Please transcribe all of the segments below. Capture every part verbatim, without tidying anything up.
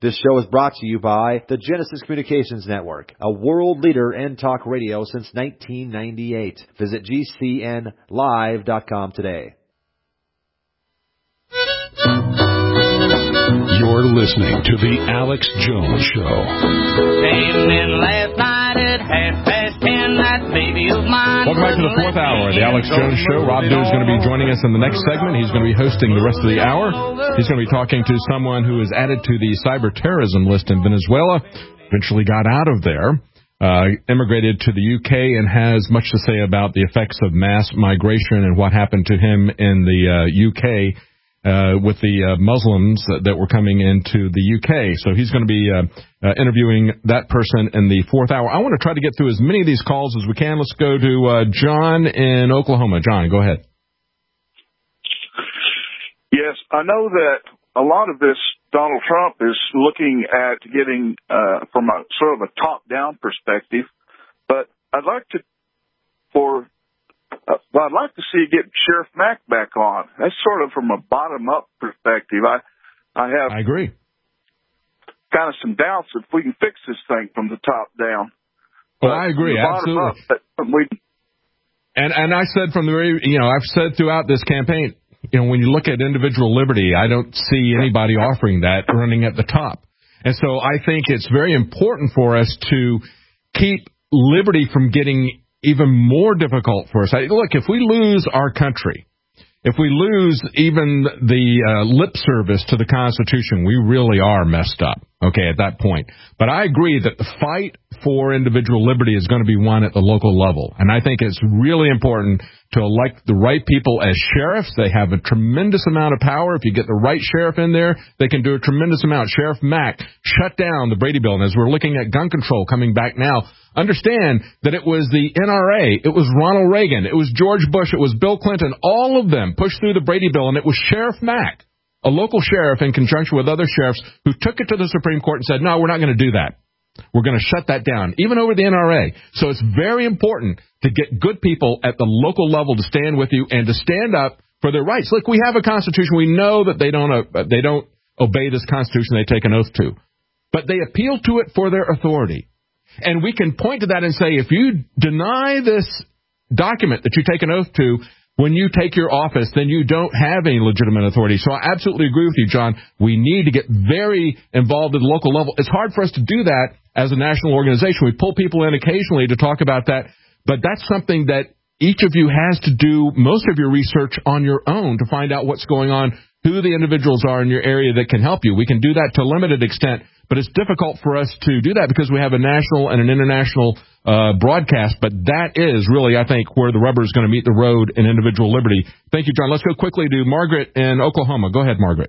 This show is brought to you by the Genesis Communications Network, a world leader in talk radio since nineteen ninety-eight. Visit G C N live dot com today. You're listening to The Alex Jones Show. Came in last night at half past ten, that baby of mine. Welcome back to the fourth hour of The Alex Jones Show. Rob Dew is going to be joining us in the next segment. He's going to be hosting the rest of the hour. He's going to be talking to someone who is added to the cyber terrorism list in Venezuela, eventually got out of there, uh, immigrated to the U K, and has much to say about the effects of mass migration and what happened to him in the uh, U K Uh, with the uh, Muslims that, that were coming into the U K. So he's going to be uh, uh, interviewing that person in the fourth hour. I want to try to get through as many of these calls as we can. Let's go to uh, John in Oklahoma. John, go ahead. Yes, I know that a lot of this Donald Trump is looking at getting uh, from a sort of a top-down perspective, but I'd like to, for Uh, well, I'd like to see get Sheriff Mack back on. That's sort of from a bottom-up perspective. I, I have. I agree. Kind of some doubts if we can fix this thing from the top down. Well, I agree, absolutely. Up, we, and and I said from the very, you know, I've said throughout this campaign, you know, when you look at individual liberty, I don't see anybody offering that running at the top. And so I think it's very important for us to keep liberty from getting even more difficult for us. I, look, if we lose our country, if we lose even the uh, lip service to the Constitution, we really are messed up, okay, at that point. But I agree that the fight for individual liberty is going to be won at the local level. And I think it's really important to elect the right people as sheriffs. They have a tremendous amount of power. If you get the right sheriff in there, they can do a tremendous amount. Sheriff Mack shut down the Brady Bill. And as we're looking at gun control coming back now, understand that it was the N R A, it was Ronald Reagan, it was George Bush, it was Bill Clinton, all of them pushed through the Brady Bill, and it was Sheriff Mack, a local sheriff in conjunction with other sheriffs, who took it to the Supreme Court and said, no, we're not going to do that. We're going to shut that down, even over the N R A. So it's very important to get good people at the local level to stand with you and to stand up for their rights. Look, we have a Constitution. We know that they don't uh, they don't obey this Constitution they take an oath to. But they appeal to it for their authority. And we can point to that and say, if you deny this document that you take an oath to when you take your office, then you don't have any legitimate authority. So I absolutely agree with you, John. We need to get very involved at the local level. It's hard for us to do that as a national organization. We pull people in occasionally to talk about that, but that's something that each of you has to do most of your research on your own to find out what's going on, who the individuals are in your area that can help you. We can do that to a limited extent, but it's difficult for us to do that because we have a national and an international uh, broadcast. But that is really, I think, where the rubber is going to meet the road in individual liberty. Thank you, John. Let's go quickly to Margaret in Oklahoma. Go ahead, Margaret.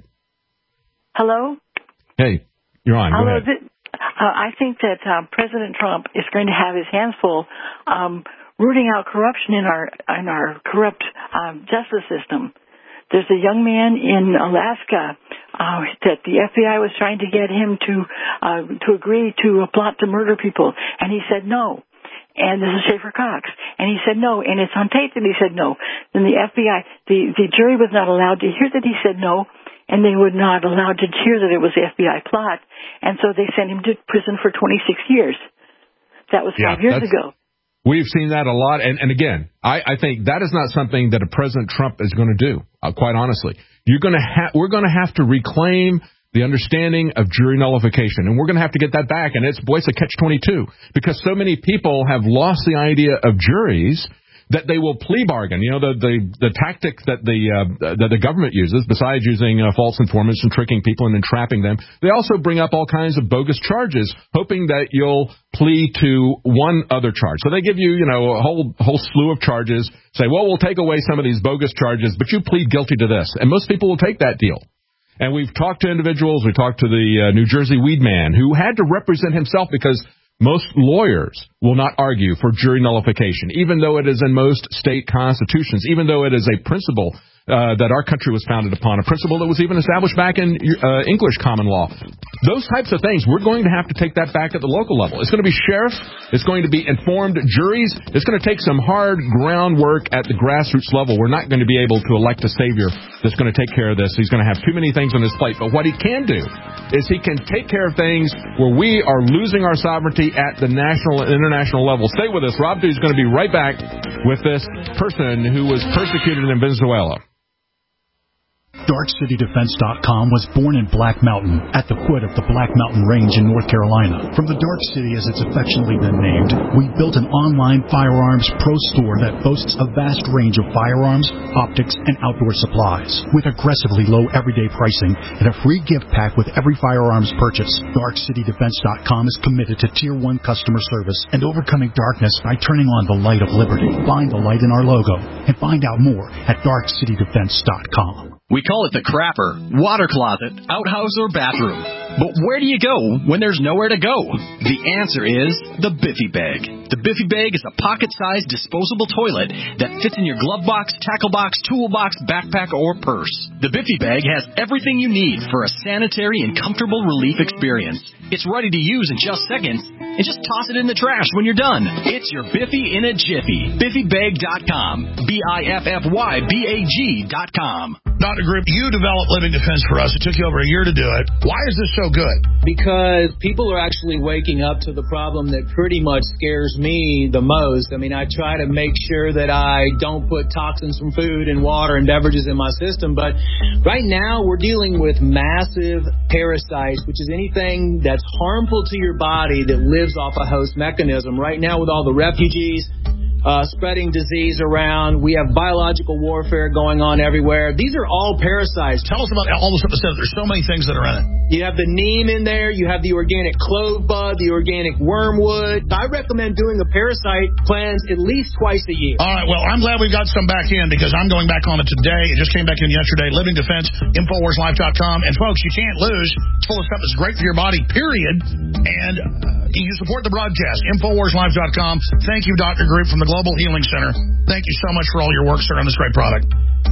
Hello? Hey, you're on. Go Hello. ahead. Th- uh, I think that um, President Trump is going to have his hands full um, rooting out corruption in our in our corrupt um, justice system. There's a young man in Alaska uh, that the F B I was trying to get him to uh, to agree to a plot to murder people, and he said no. And this is Schaefer Cox, and he said no, and it's on tape that he said no. Then the F B I, the the jury was not allowed to hear that he said no, and they were not allowed to hear that it was the F B I plot, and so they sent him to prison for twenty-six years. That was five yeah, years ago. We've seen that a lot, and, and again, I, I think that is not something that a President Trump is going to do, uh, quite honestly. You're going to ha- we're going to have to reclaim the understanding of jury nullification, and we're going to have to get that back, and it's, boy, it's a catch twenty-two, because so many people have lost the idea of juries that they will plea bargain. You know, the the, the tactic that the uh, that the government uses, besides using uh, false informants and tricking people and entrapping them, they also bring up all kinds of bogus charges, hoping that you'll plea to one other charge. So they give you, you know, a whole whole slew of charges, say, well, we'll take away some of these bogus charges, but you plead guilty to this. And most people will take that deal. And we've talked to individuals. We talked to the uh, New Jersey weed man who had to represent himself because most lawyers will not argue for jury nullification, even though it is in most state constitutions, even though it is a principle uh, that our country was founded upon, a principle that was even established back in uh, English common law. Those types of things, we're going to have to take that back at the local level. It's going to be sheriffs. It's going to be informed juries. It's going to take some hard groundwork at the grassroots level. We're not going to be able to elect a savior that's going to take care of this. He's going to have too many things on his plate. But what he can do is he can take care of things where we are losing our sovereignty at the national and international level. Stay with us. Rob Dew is going to be right back with this person who was persecuted in Venezuela. Dark City Defense dot com was born in Black Mountain, at the foot of the Black Mountain Range in North Carolina. From the Dark City, as it's affectionately been named, we built an online firearms pro store that boasts a vast range of firearms, optics, and outdoor supplies. With aggressively low everyday pricing and a free gift pack with every firearms purchase, Dark City Defense dot com is committed to Tier one customer service and overcoming darkness by turning on the light of liberty. Find the light in our logo and find out more at Dark City Defense dot com. We call it the crapper, water closet, outhouse, or bathroom. But where do you go when there's nowhere to go? The answer is the Biffy Bag. The Biffy Bag is a pocket-sized disposable toilet that fits in your glove box, tackle box, toolbox, backpack, or purse. The Biffy Bag has everything you need for a sanitary and comfortable relief experience. It's ready to use in just seconds, and just toss it in the trash when you're done. It's your Biffy in a jiffy. Biffy Bag dot com. B I F F Y B A G dot com. Doctor Group, you developed Living Defense for us. It took you over a year to do it. Why is this so good? Because people are actually waking up to the problem that pretty much scares me the most. I mean, I try to make sure that I don't put toxins from food and water and beverages in my system, but right now we're dealing with massive parasites, which is anything that's harmful to your body that lives off a host mechanism. Right now with all the refugees, Uh, spreading disease around. We have biological warfare going on everywhere. These are all parasites. Tell us about all the stuff that says there's so many things that are in it. You have the neem in there. You have the organic clove bud, the organic wormwood. I recommend doing a parasite cleanse at least twice a year. All right. Well, I'm glad we got some back in because I'm going back on it today. It just came back in yesterday. Living Defense, Infowars Life dot com. And, folks, you can't lose. It's full of stuff that's great for your body, period. And uh, you support the broadcast. Infowars Life dot com. Thank you, Doctor Group, from the Global Healing Center. Thank you so much for all your work, sir, on this great product.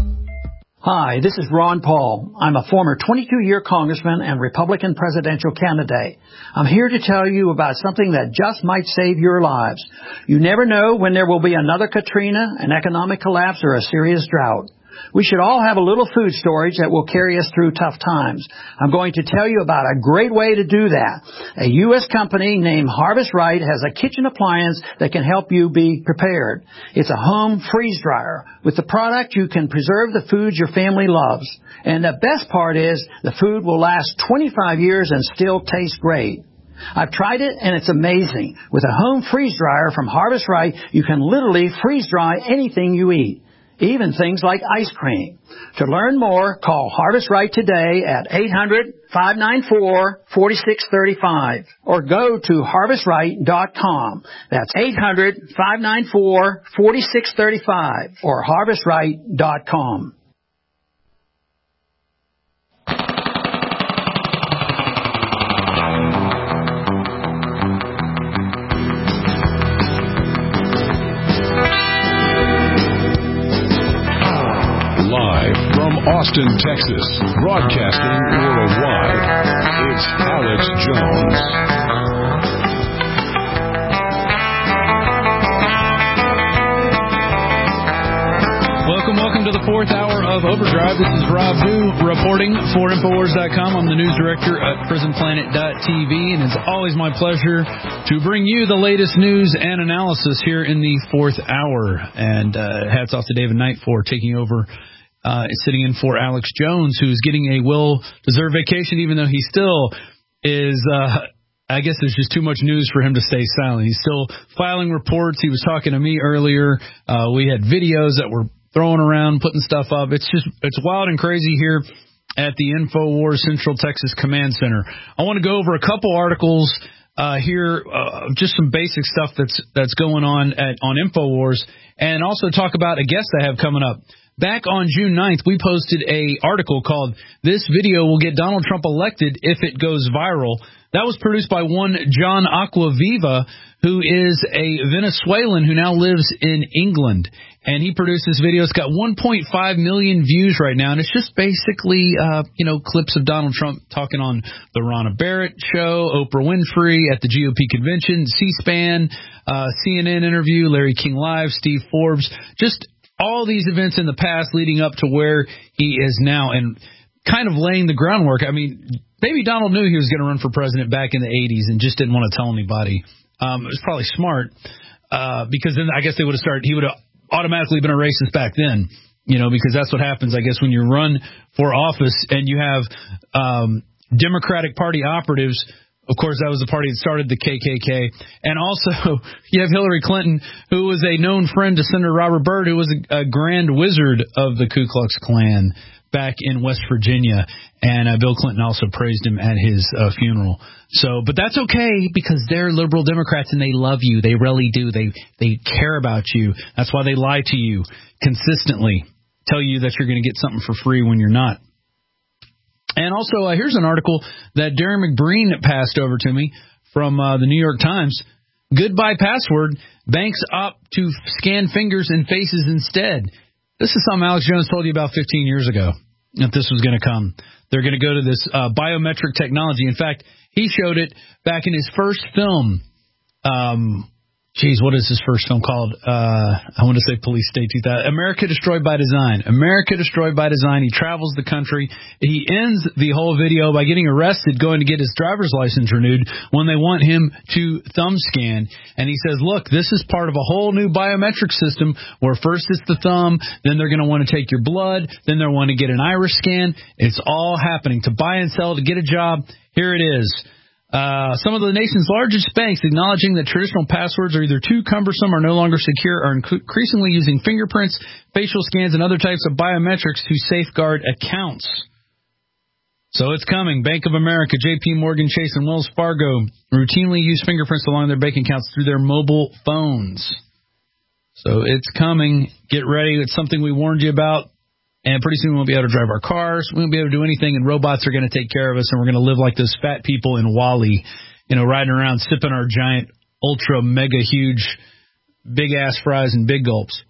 Hi, this is Ron Paul. I'm a former twenty-two-year congressman and Republican presidential candidate. I'm here to tell you about something that just might save your lives. You never know when there will be another Katrina, an economic collapse, or a serious drought. We should all have a little food storage that will carry us through tough times. I'm going to tell you about a great way to do that. A U S company named Harvest Right has a kitchen appliance that can help you be prepared. It's a home freeze dryer. With the product, you can preserve the foods your family loves. And the best part is the food will last twenty-five years and still taste great. I've tried it, and it's amazing. With a home freeze dryer from Harvest Right, you can literally freeze dry anything you eat, even things like ice cream. To learn more, call Harvest Right today at eight hundred, five nine four, four six three five or go to harvest right dot com. That's eight hundred, five nine four, four six three five or harvest right dot com. Austin, Texas, broadcasting worldwide. It's Alex Jones. Welcome, welcome to the fourth hour of Overdrive. This is Rob Dew reporting for Infowars dot com. I'm the news director at prison planet dot t v, and it's always my pleasure to bring you the latest news and analysis here in the fourth hour. And uh, hats off to David Knight for taking over. Uh, sitting in for Alex Jones, who's getting a well-deserved vacation, even though he still is, uh, I guess there's just too much news for him to stay silent. He's still filing reports. He was talking to me earlier. Uh, we had videos that were throwing around, putting stuff up. It's just, it's wild and crazy here at the InfoWars Central Texas Command Center. I want to go over a couple articles uh, here, uh, just some basic stuff that's, that's going on at, on InfoWars, and also talk about a guest I have coming up. back on June ninth, we posted a article called "This Video Will Get Donald Trump Elected If It Goes Viral." That was produced by one John Aquaviva, who is a Venezuelan who now lives in England. And he produced this video. It's got one point five million views right now, and it's just basically, uh, you know, clips of Donald Trump talking on the Ronna Barrett show, Oprah Winfrey at the G O P convention, C-SPAN, uh, C N N interview, Larry King Live, Steve Forbes, just all these events in the past leading up to where he is now, and kind of laying the groundwork. I mean, maybe Donald knew he was going to run for president back in the eighties and just didn't want to tell anybody. Um, it was probably smart, uh, because then I guess they would have started, he would have automatically been a racist back then, you know, because that's what happens, I guess, when you run for office and you have um, Democratic Party operatives. Of course, that was the party that started the K K K. And also, you have Hillary Clinton, who was a known friend to Senator Robert Byrd, who was a, a grand wizard of the Ku Klux Klan back in West Virginia. And uh, Bill Clinton also praised him at his uh, funeral. So, but that's okay, because they're liberal Democrats and they love you. They really do. They they care about you. That's why they lie to you consistently, tell you that you're going to get something for free when you're not. And also, uh, here's an article that Darren McBreen passed over to me from uh, the New York Times. Goodbye password. Banks opt to scan fingers and faces instead. This is something Alex Jones told you about fifteen years ago, that this was going to come. They're going to go to this uh, biometric technology. In fact, he showed it back in his first film. Um, geez, what is his first film called? Uh, I want to say Police State two thousand. America Destroyed by Design. America Destroyed by Design. He travels the country. He ends the whole video by getting arrested, going to get his driver's license renewed when they want him to thumb scan. And he says, look, this is part of a whole new biometric system where first it's the thumb, then they're going to want to take your blood, then they'll want to get an iris scan. It's all happening. To buy and sell, to get a job, here it is. Uh, some of the nation's largest banks, acknowledging that traditional passwords are either too cumbersome or no longer secure, are increasingly using fingerprints, facial scans, and other types of biometrics to safeguard accounts. So it's coming. Bank of America, J P Morgan Chase, and Wells Fargo routinely use fingerprints along their bank accounts through their mobile phones. So it's coming. Get ready. It's something we warned you about. And pretty soon we won't be able to drive our cars. We won't be able to do anything, and robots are going to take care of us, and we're going to live like those fat people in WALL-E, you know, riding around sipping our giant, ultra, mega huge, big-ass fries and big gulps.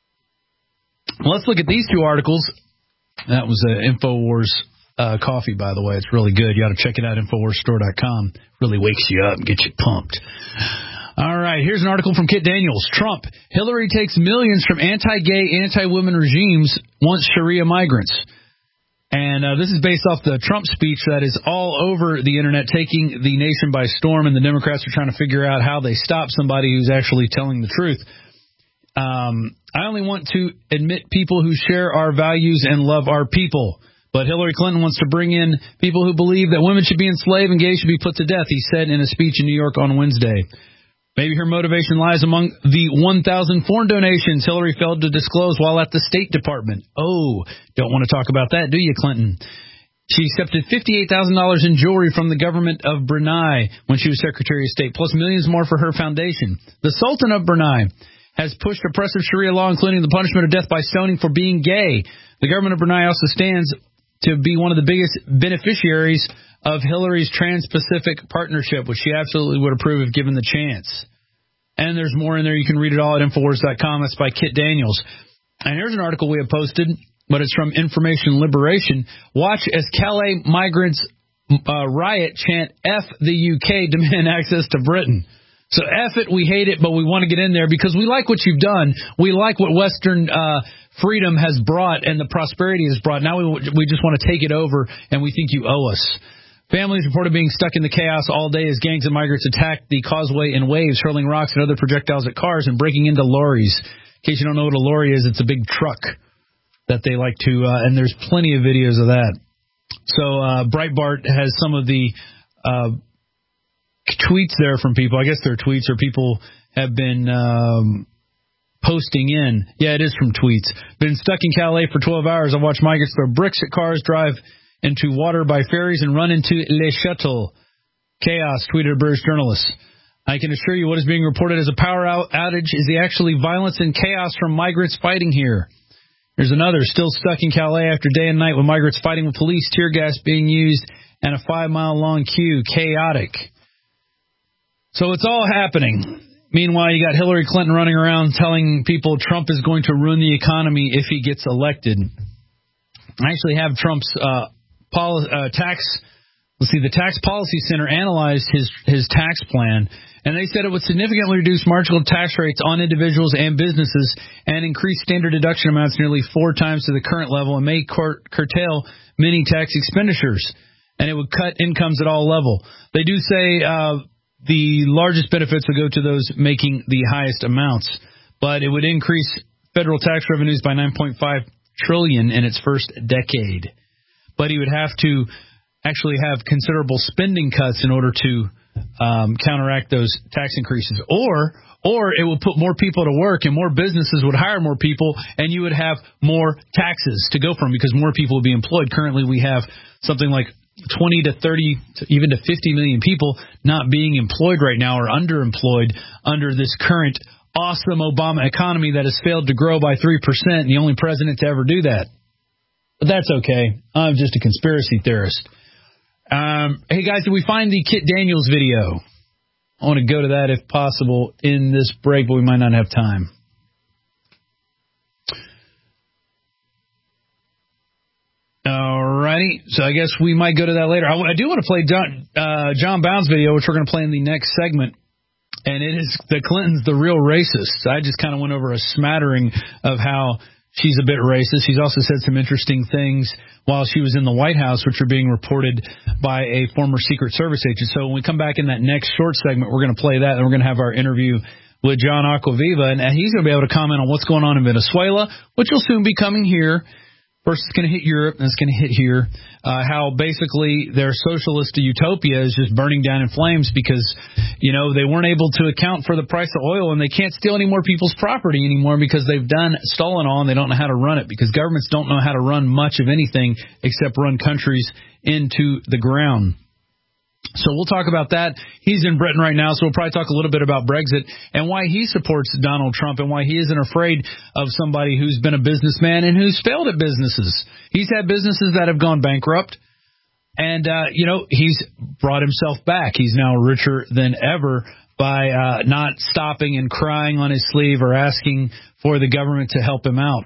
Well, let's look at these two articles. That was uh, InfoWars uh, coffee, by the way. It's really good. You ought to check it out, InfoWars Store dot com. Really wakes you up and gets you pumped. All right, here's an article from Kit Daniels. Trump, Hillary takes millions from anti-gay, anti-women regimes, wants Sharia migrants. And uh, this is based off the Trump speech that is all over the internet, taking the nation by storm, and the Democrats are trying to figure out how they stop somebody who's actually telling the truth. Um, I only want to admit people who share our values and love our people. But Hillary Clinton wants to bring in people who believe that women should be enslaved and gays should be put to death, he said in a speech in New York on Wednesday. Maybe her motivation lies among the one thousand foreign donations Hillary failed to disclose while at the State Department. Oh, don't want to talk about that, do you, Clinton? She accepted fifty-eight thousand dollars in jewelry from the government of Brunei when she was Secretary of State, plus millions more for her foundation. The Sultan of Brunei has pushed oppressive Sharia law, including the punishment of death by stoning for being gay. The government of Brunei also stands to be one of the biggest beneficiaries of Hillary's Trans-Pacific Partnership, which she absolutely would approve if given the chance. And there's more in there. You can read it all at InfoWars dot com. That's by Kit Daniels. And here's an article we have posted, but it's from Information Liberation. Watch as Calais migrants uh, riot chant F the U K, demand access to Britain. So F it, we hate it, but we want to get in there because we like what you've done. We like what Western uh, freedom has brought and the prosperity has brought. Now we we just want to take it over, and we think you owe us. Families reported being stuck in the chaos all day as gangs of migrants attacked the causeway in waves, hurling rocks and other projectiles at cars and breaking into lorries. In case you don't know what a lorry is, it's a big truck that they like to, uh, and there's plenty of videos of that. So uh, Breitbart has some of the uh, tweets there from people. I guess they're tweets or people have been um, posting in. Yeah, it is from tweets. Been stuck in Calais for twelve hours. I watched migrants throw bricks at cars, drive into water by ferries, and run into Les Châteaux. Chaos, tweeted a British journalist. I can assure you what is being reported as a power out- outage is the actually violence and chaos from migrants fighting here. There's another still stuck in Calais after day and night with migrants fighting with police, tear gas being used, and a five-mile-long queue. Chaotic. So it's all happening. Meanwhile, you got Hillary Clinton running around telling people Trump is going to ruin the economy if he gets elected. I actually have Trump's uh, poli- uh, tax. Let's see, the Tax Policy Center analyzed his his tax plan, and they said it would significantly reduce marginal tax rates on individuals and businesses and increase standard deduction amounts nearly four times to the current level and may cur- curtail many tax expenditures. And it would cut incomes at all levels. They do say uh, the largest benefits would go to those making the highest amounts, but it would increase federal tax revenues by nine point five trillion dollars in its first decade. But he would have to actually have considerable spending cuts in order to um, counteract those tax increases. Or or it would put more people to work and more businesses would hire more people and you would have more taxes to go from because more people would be employed. Currently we have something like twenty to thirty, to even to fifty million people not being employed right now or underemployed under this current awesome Obama economy that has failed to grow by three percent, the only president to ever do that. But that's okay. I'm just a conspiracy theorist. Um, hey, guys, did we find the Kit Daniels video? I want to go to that if possible in this break, but we might not have time. All righty. So I guess we might go to that later. I, I do want to play John, uh, John Bound's video, which we're going to play in the next segment. And it is the Clintons, the real racists. I just kind of went over a smattering of how she's a bit racist. She's also said some interesting things while she was in the White House, which are being reported by a former Secret Service agent. So when we come back in that next short segment, we're going to play that, and we're going to have our interview with John Aquaviva, and he's going to be able to comment on what's going on in Venezuela, which will soon be coming here. First, it's going to hit Europe, and it's going to hit here. Uh, how basically their socialist utopia is just burning down in flames because, you know, they weren't able to account for the price of oil, and they can't steal any more people's property anymore because they've done stolen all, and they don't know how to run it because governments don't know how to run much of anything except run countries into the ground. So we'll talk about that. He's in Britain right now, so we'll probably talk a little bit about Brexit and why he supports Donald Trump and why he isn't afraid of somebody who's been a businessman and who's failed at businesses. He's had businesses that have gone bankrupt, and, uh, you know, he's brought himself back. He's now richer than ever by uh, not stopping and crying on his sleeve or asking for the government to help him out.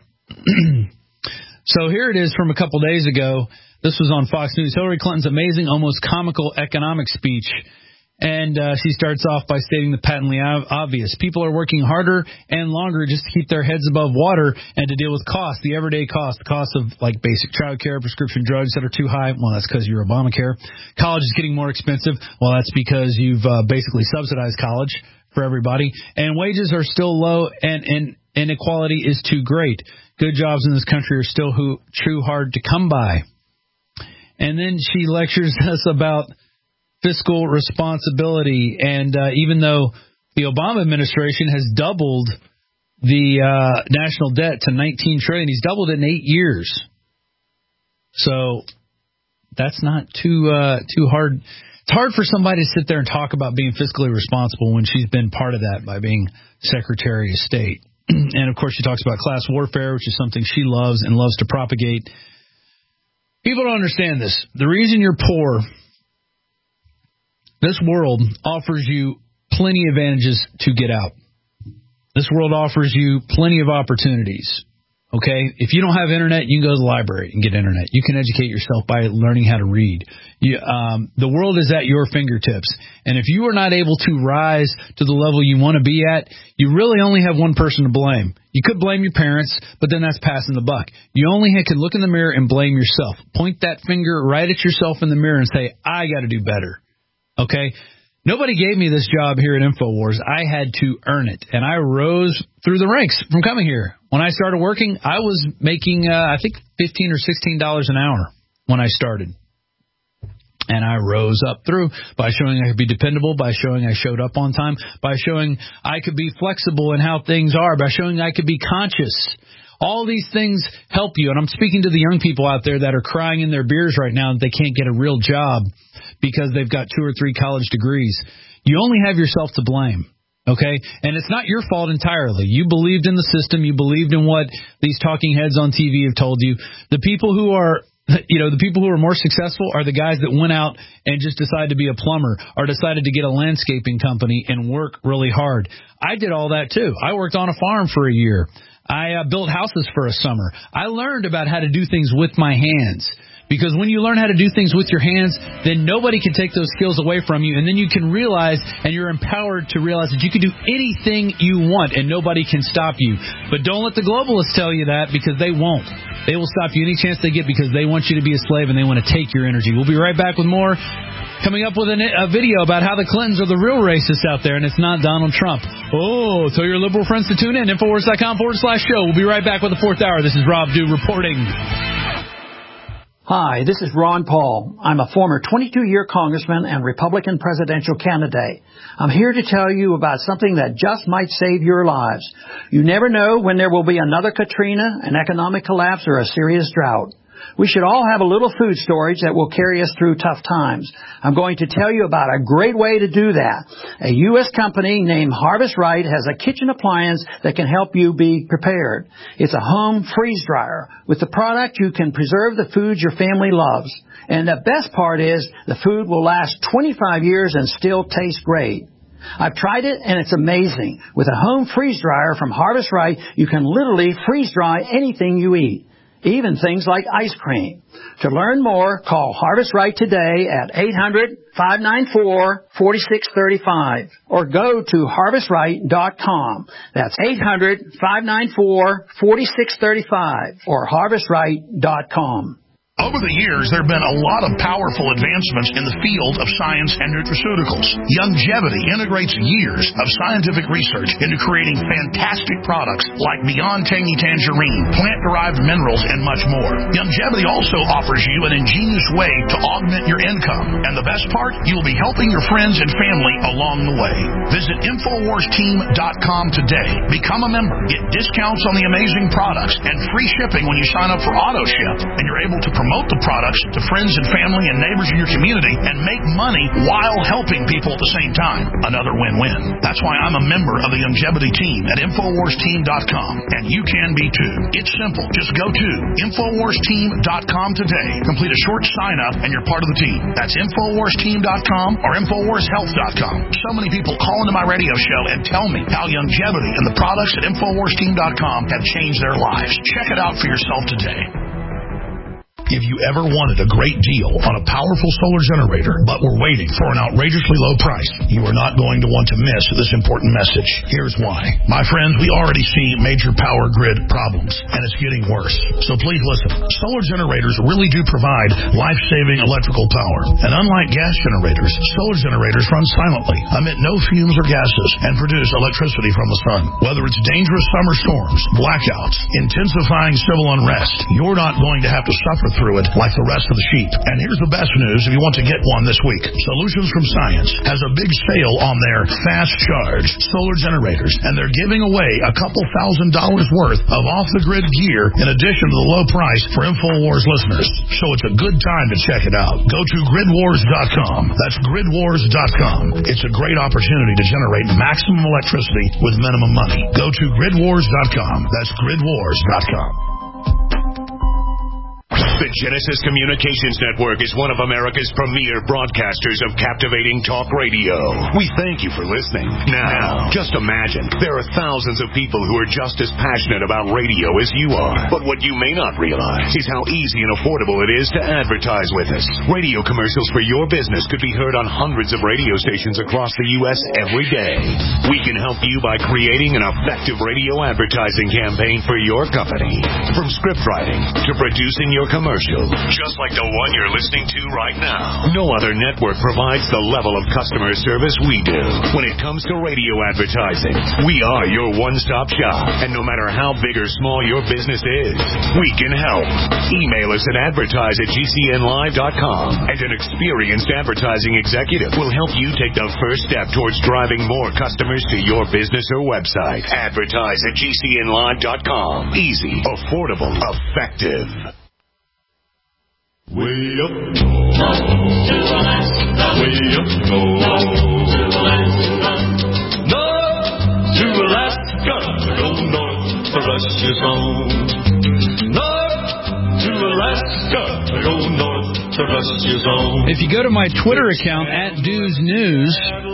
So here it is from a couple days ago. This was on Fox News. Hillary Clinton's amazing, almost comical economic speech. And uh, she starts off by stating the patently obvious. People are working harder and longer just to keep their heads above water and to deal with costs, the everyday cost, the cost of like basic child care, prescription drugs that are too high. Well, that's because you're Obamacare. College is getting more expensive. Well, that's because you've uh, basically subsidized college for everybody. And wages are still low and, and inequality is too great. Good jobs in this country are still who, too hard to come by. And then she lectures us about fiscal responsibility. And uh, even though the Obama administration has doubled the uh, national debt to nineteen trillion dollars, he's doubled it in eight years. So that's not too uh, too hard. It's hard for somebody to sit there and talk about being fiscally responsible when she's been part of that by being Secretary of State. And, of course, she talks about class warfare, which is something she loves and loves to propagate. People don't understand this. The reason you're poor, this world offers you plenty of advantages to get out. This world offers you plenty of opportunities. Okay? If you don't have internet, you can go to the library and get internet. You can educate yourself by learning how to read. You, um, the world is at your fingertips. And if you are not able to rise to the level you want to be at, you really only have one person to blame. You could blame your parents, but then that's passing the buck. You only can look in the mirror and blame yourself. Point that finger right at yourself in the mirror and say, I got to do better. Okay? Nobody gave me this job here at InfoWars. I had to earn it, and I rose through the ranks from coming here. When I started working, I was making, uh, I think, fifteen or sixteen dollars an hour when I started. And I rose up through by showing I could be dependable, by showing I showed up on time, by showing I could be flexible in how things are, by showing I could be conscious. All these things help you. And I'm speaking to the young people out there that are crying in their beers right now that they can't get a real job because they've got two or three college degrees. You only have yourself to blame. Okay? And it's not your fault entirely. You believed in the system. You believed in what these talking heads on T V have told you. The people who are, you know, the people who are more successful are the guys that went out and just decided to be a plumber or decided to get a landscaping company and work really hard. I did all that too. I worked on a farm for a year. I uh, built houses for a summer. I learned about how to do things with my hands. Because when you learn how to do things with your hands, then nobody can take those skills away from you. And then you can realize, and you're empowered to realize that you can do anything you want and nobody can stop you. But don't let the globalists tell you that, because they won't. They will stop you any chance they get because they want you to be a slave and they want to take your energy. We'll be right back with more. Coming up with a, a video about how the Clintons are the real racists out there, and it's not Donald Trump. Oh, tell your liberal friends to tune in. Infowars.com forward slash show. We'll be right back with the fourth hour. This is Rob Dew reporting. Hi, this is Ron Paul. I'm a former twenty-two-year congressman and Republican presidential candidate. I'm here to tell you about something that just might save your lives. You never know when there will be another Katrina, an economic collapse, or a serious drought. We should all have a little food storage that will carry us through tough times. I'm going to tell you about a great way to do that. A U S company named Harvest Right has a kitchen appliance that can help you be prepared. It's a home freeze dryer. With the product, you can preserve the foods your family loves. And the best part is the food will last twenty-five years and still taste great. I've tried it, and it's amazing. With a home freeze dryer from Harvest Right, you can literally freeze dry anything you eat, even things like ice cream. To learn more, call Harvest Right today at eight hundred, five nine four, four six three five or go to harvest right dot com. That's eight hundred, five nine four, four six three five or harvest right dot com. Over the years, there have been a lot of powerful advancements in the field of science and nutraceuticals. Youngevity integrates years of scientific research into creating fantastic products like Beyond Tangy Tangerine, plant-derived minerals, and much more. Youngevity also offers you an ingenious way to augment your income. And the best part, you'll be helping your friends and family along the way. Visit infowars team dot com today. Become a member. Get discounts on the amazing products and free shipping when you sign up for AutoShip. And you're able to promote Promote the products to friends and family and neighbors in your community and make money while helping people at the same time. Another win-win. That's why I'm a member of the Youngevity team at infowars team dot com. And you can be too. It's simple. Just go to infowars team dot com today. Complete a short sign-up and you're part of the team. That's infowars team dot com or infowars health dot com. So many people call into my radio show and tell me how Youngevity and the products at infowars team dot com have changed their lives. Check it out for yourself today. If you ever wanted a great deal on a powerful solar generator, but were waiting for an outrageously low price, you are not going to want to miss this important message. Here's why. My friends, we already see major power grid problems, and it's getting worse. So please listen. Solar generators really do provide life-saving electrical power. And unlike gas generators, solar generators run silently, emit no fumes or gases, and produce electricity from the sun. Whether it's dangerous summer storms, blackouts, intensifying civil unrest, you're not going to have to suffer through it like the rest of the sheep. And here's the best news if you want to get one this week. Solutions from Science has a big sale on their fast charge solar generators, and they're giving away a couple thousand dollars worth of off-the-grid gear in addition to the low price for InfoWars listeners. So it's a good time to check it out. Go to grid wars dot com. That's grid wars dot com. It's a great opportunity to generate maximum electricity with minimum money. Go to grid wars dot com. That's grid wars dot com. The Genesis Communications Network is one of America's premier broadcasters of captivating talk radio. We thank you for listening. Now, just imagine, there are thousands of people who are just as passionate about radio as you are. But what you may not realize is how easy and affordable it is to advertise with us. Radio commercials for your business could be heard on hundreds of radio stations across the U S every day. We can help you by creating an effective radio advertising campaign for your company. From script writing to producing your commercial. Commercial, just like the one you're listening to right now. No other network provides the level of customer service we do. When it comes to radio advertising, we are your one-stop shop. And no matter how big or small your business is, we can help. Email us at advertise at g c n live dot com, and an experienced advertising executive will help you take the first step towards driving more customers to your business or website. Advertise at g c n live dot com. Easy, affordable, effective. Way up north, way up north, north If you go to my Twitter account, at Dews News,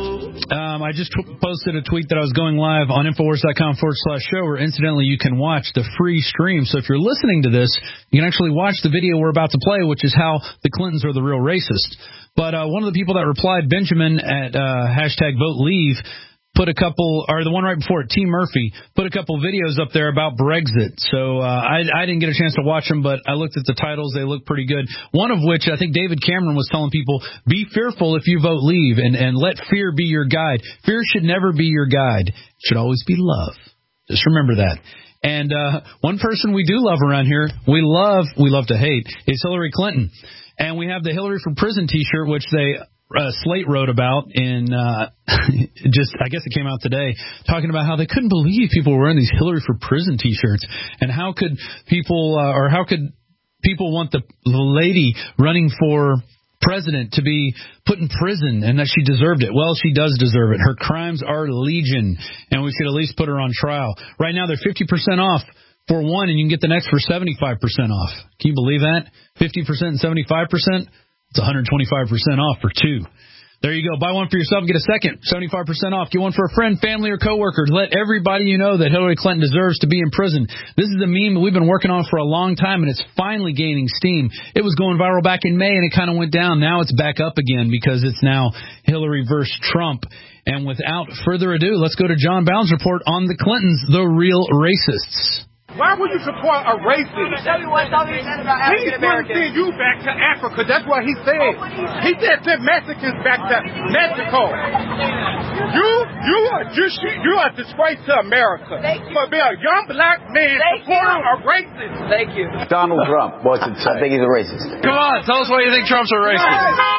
um, I just t- posted a tweet that I was going live on Infowars.com forward slash show, where incidentally you can watch the free stream. So if you're listening to this, you can actually watch the video we're about to play, which is how the Clintons are the real racist. But uh, one of the people that replied, Benjamin, at uh, hashtag Vote Leave, put a couple, or the one right before it, T. Murphy, put a couple videos up there about Brexit. So uh, I, I didn't get a chance to watch them, but I looked at the titles. They look pretty good. One of which, I think David Cameron was telling people, be fearful if you vote Leave, and, and let fear be your guide. Fear should never be your guide. It should always be love. Just remember that. And uh, one person we do love around here, we love, we love to hate, is Hillary Clinton. And we have the Hillary for Prison T-shirt, which they... Uh, Slate wrote about in uh, just, I guess it came out today, talking about how they couldn't believe people were wearing these Hillary for Prison T-shirts, and how could people, uh, or how could people want the, the lady running for president to be put in prison, and that she deserved it. Well, she does deserve it. Her crimes are legion, and we should at least put her on trial. Right now, they're fifty percent off for one, and you can get the next for seventy-five percent off. Can you believe that? fifty percent and seventy-five percent? It's one hundred twenty-five percent off for two. There you go. Buy one for yourself and get a second. seventy-five percent off. Get one for a friend, family, or coworker. Let everybody you know that Hillary Clinton deserves to be in prison. This is a meme that we've been working on for a long time, and it's finally gaining steam. It was going viral back in May, and it kind of went down. Now it's back up again because it's now Hillary versus Trump. And without further ado, let's go to John Bound's report on the Clintons, the real racists. Why would you support a racist? Tell me what he said about African Americans. He wouldn't send you back to Africa. That's what he said. He said send Mexicans back to Mexico. You, you are just, you are a disgrace to America. Thank you. For being a young black man supporting a racist. Thank you. Donald Trump, what's it say? I think he's a racist. Come on, tell us why you think Trump's a racist.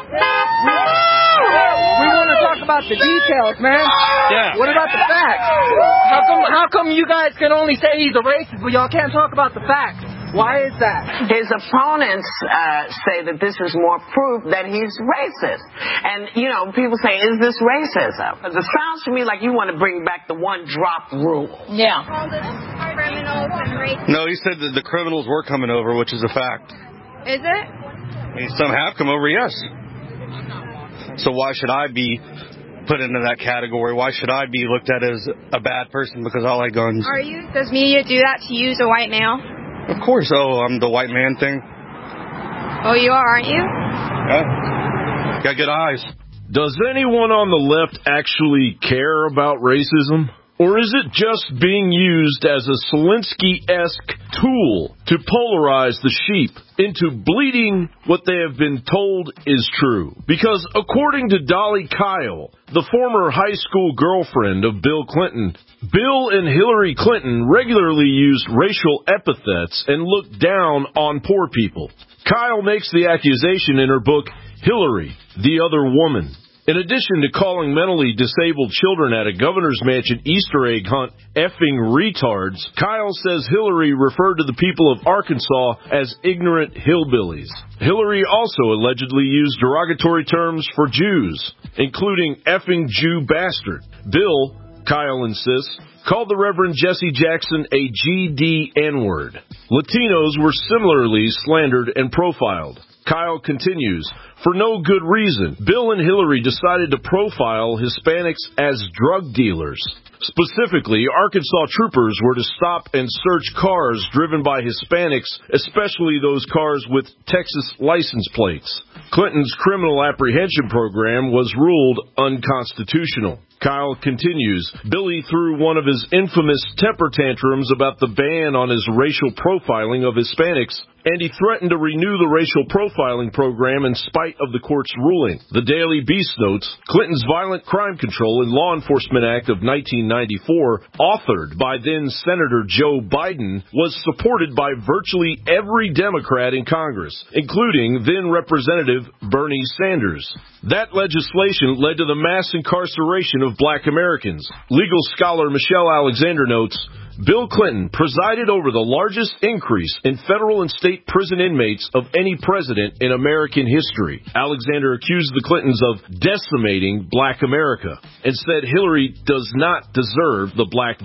We want to talk about the details, man. Yeah. What about the facts? How come, how come you guys can only say he's a racist, but y'all can't talk about the facts? Why is that? His opponents uh, say that this is more proof that he's racist. And, you know, people say, is this racism? Because it sounds to me like you want to bring back the one-drop rule. Yeah. No, he said that the criminals were coming over, which is a fact. Is it? I mean, some have come over, yes. So why should I be put into that category? Why should I be looked at as a bad person because I like guns? Are you? Does media do that to you as a white male? Of course. Oh, I'm the white man thing. Oh, you are, aren't you? Yeah. Got good eyes. Does anyone on the left actually care about racism? Or is it just being used as a Zelensky-esque tool to polarize the sheep into bleeding what they have been told is true? Because according to Dolly Kyle, the former high school girlfriend of Bill Clinton, Bill and Hillary Clinton regularly used racial epithets and looked down on poor people. Kyle makes the accusation in her book, Hillary, the Other Woman. In addition to calling mentally disabled children at a governor's mansion Easter egg hunt effing retards, Kyle says Hillary referred to the people of Arkansas as ignorant hillbillies. Hillary also allegedly used derogatory terms for Jews, including effing Jew bastard. Bill, Kyle insists, called the Reverend Jesse Jackson a G D N-word. Latinos were similarly slandered and profiled. Kyle continues, for no good reason, Bill and Hillary decided to profile Hispanics as drug dealers. Specifically, Arkansas troopers were to stop and search cars driven by Hispanics, especially those cars with Texas license plates. Clinton's criminal apprehension program was ruled unconstitutional. Kyle continues, Billy threw one of his infamous temper tantrums about the ban on his racial profiling of Hispanics, and he threatened to renew the racial profiling program in spite of the court's ruling. The Daily Beast notes, Clinton's Violent Crime Control and Law Enforcement Act of nineteen ninety-four, authored by then-Senator Joe Biden, was supported by virtually every Democrat in Congress, including then-Representative Bernie Sanders. That legislation led to the mass incarceration of black Americans. Legal scholar Michelle Alexander notes, Bill Clinton presided over the largest increase in federal and state prison inmates of any president in American history. Alexander accused the Clintons of decimating black America and said Hillary does not deserve the black vote.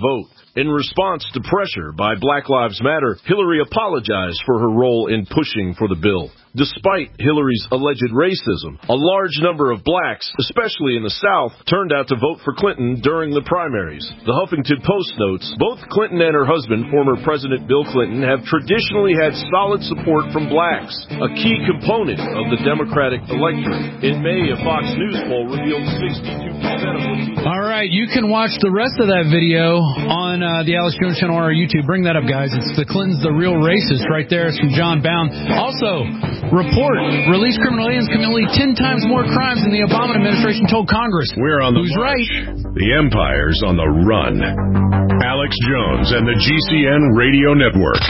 In response to pressure by Black Lives Matter, Hillary apologized for her role in pushing for the bill. Despite Hillary's alleged racism, a large number of blacks, especially in the South, turned out to vote for Clinton during the primaries. The Huffington Post notes, both Clinton and her husband, former President Bill Clinton, have traditionally had solid support from blacks, a key component of the Democratic electorate. In May, a Fox News poll revealed sixty-two percent of Latinos... All right, you can watch the rest of that video on uh, the Alex Jones channel on our YouTube. Bring that up, guys. It's the Clintons, the real racist, right there. It's from John Bound. Also, report, release criminal aliens commit nearly ten times more crimes than the Obama administration told Congress. We're on the Who's march. right? The empire's on the run. Alex Jones and the G C N Radio Network.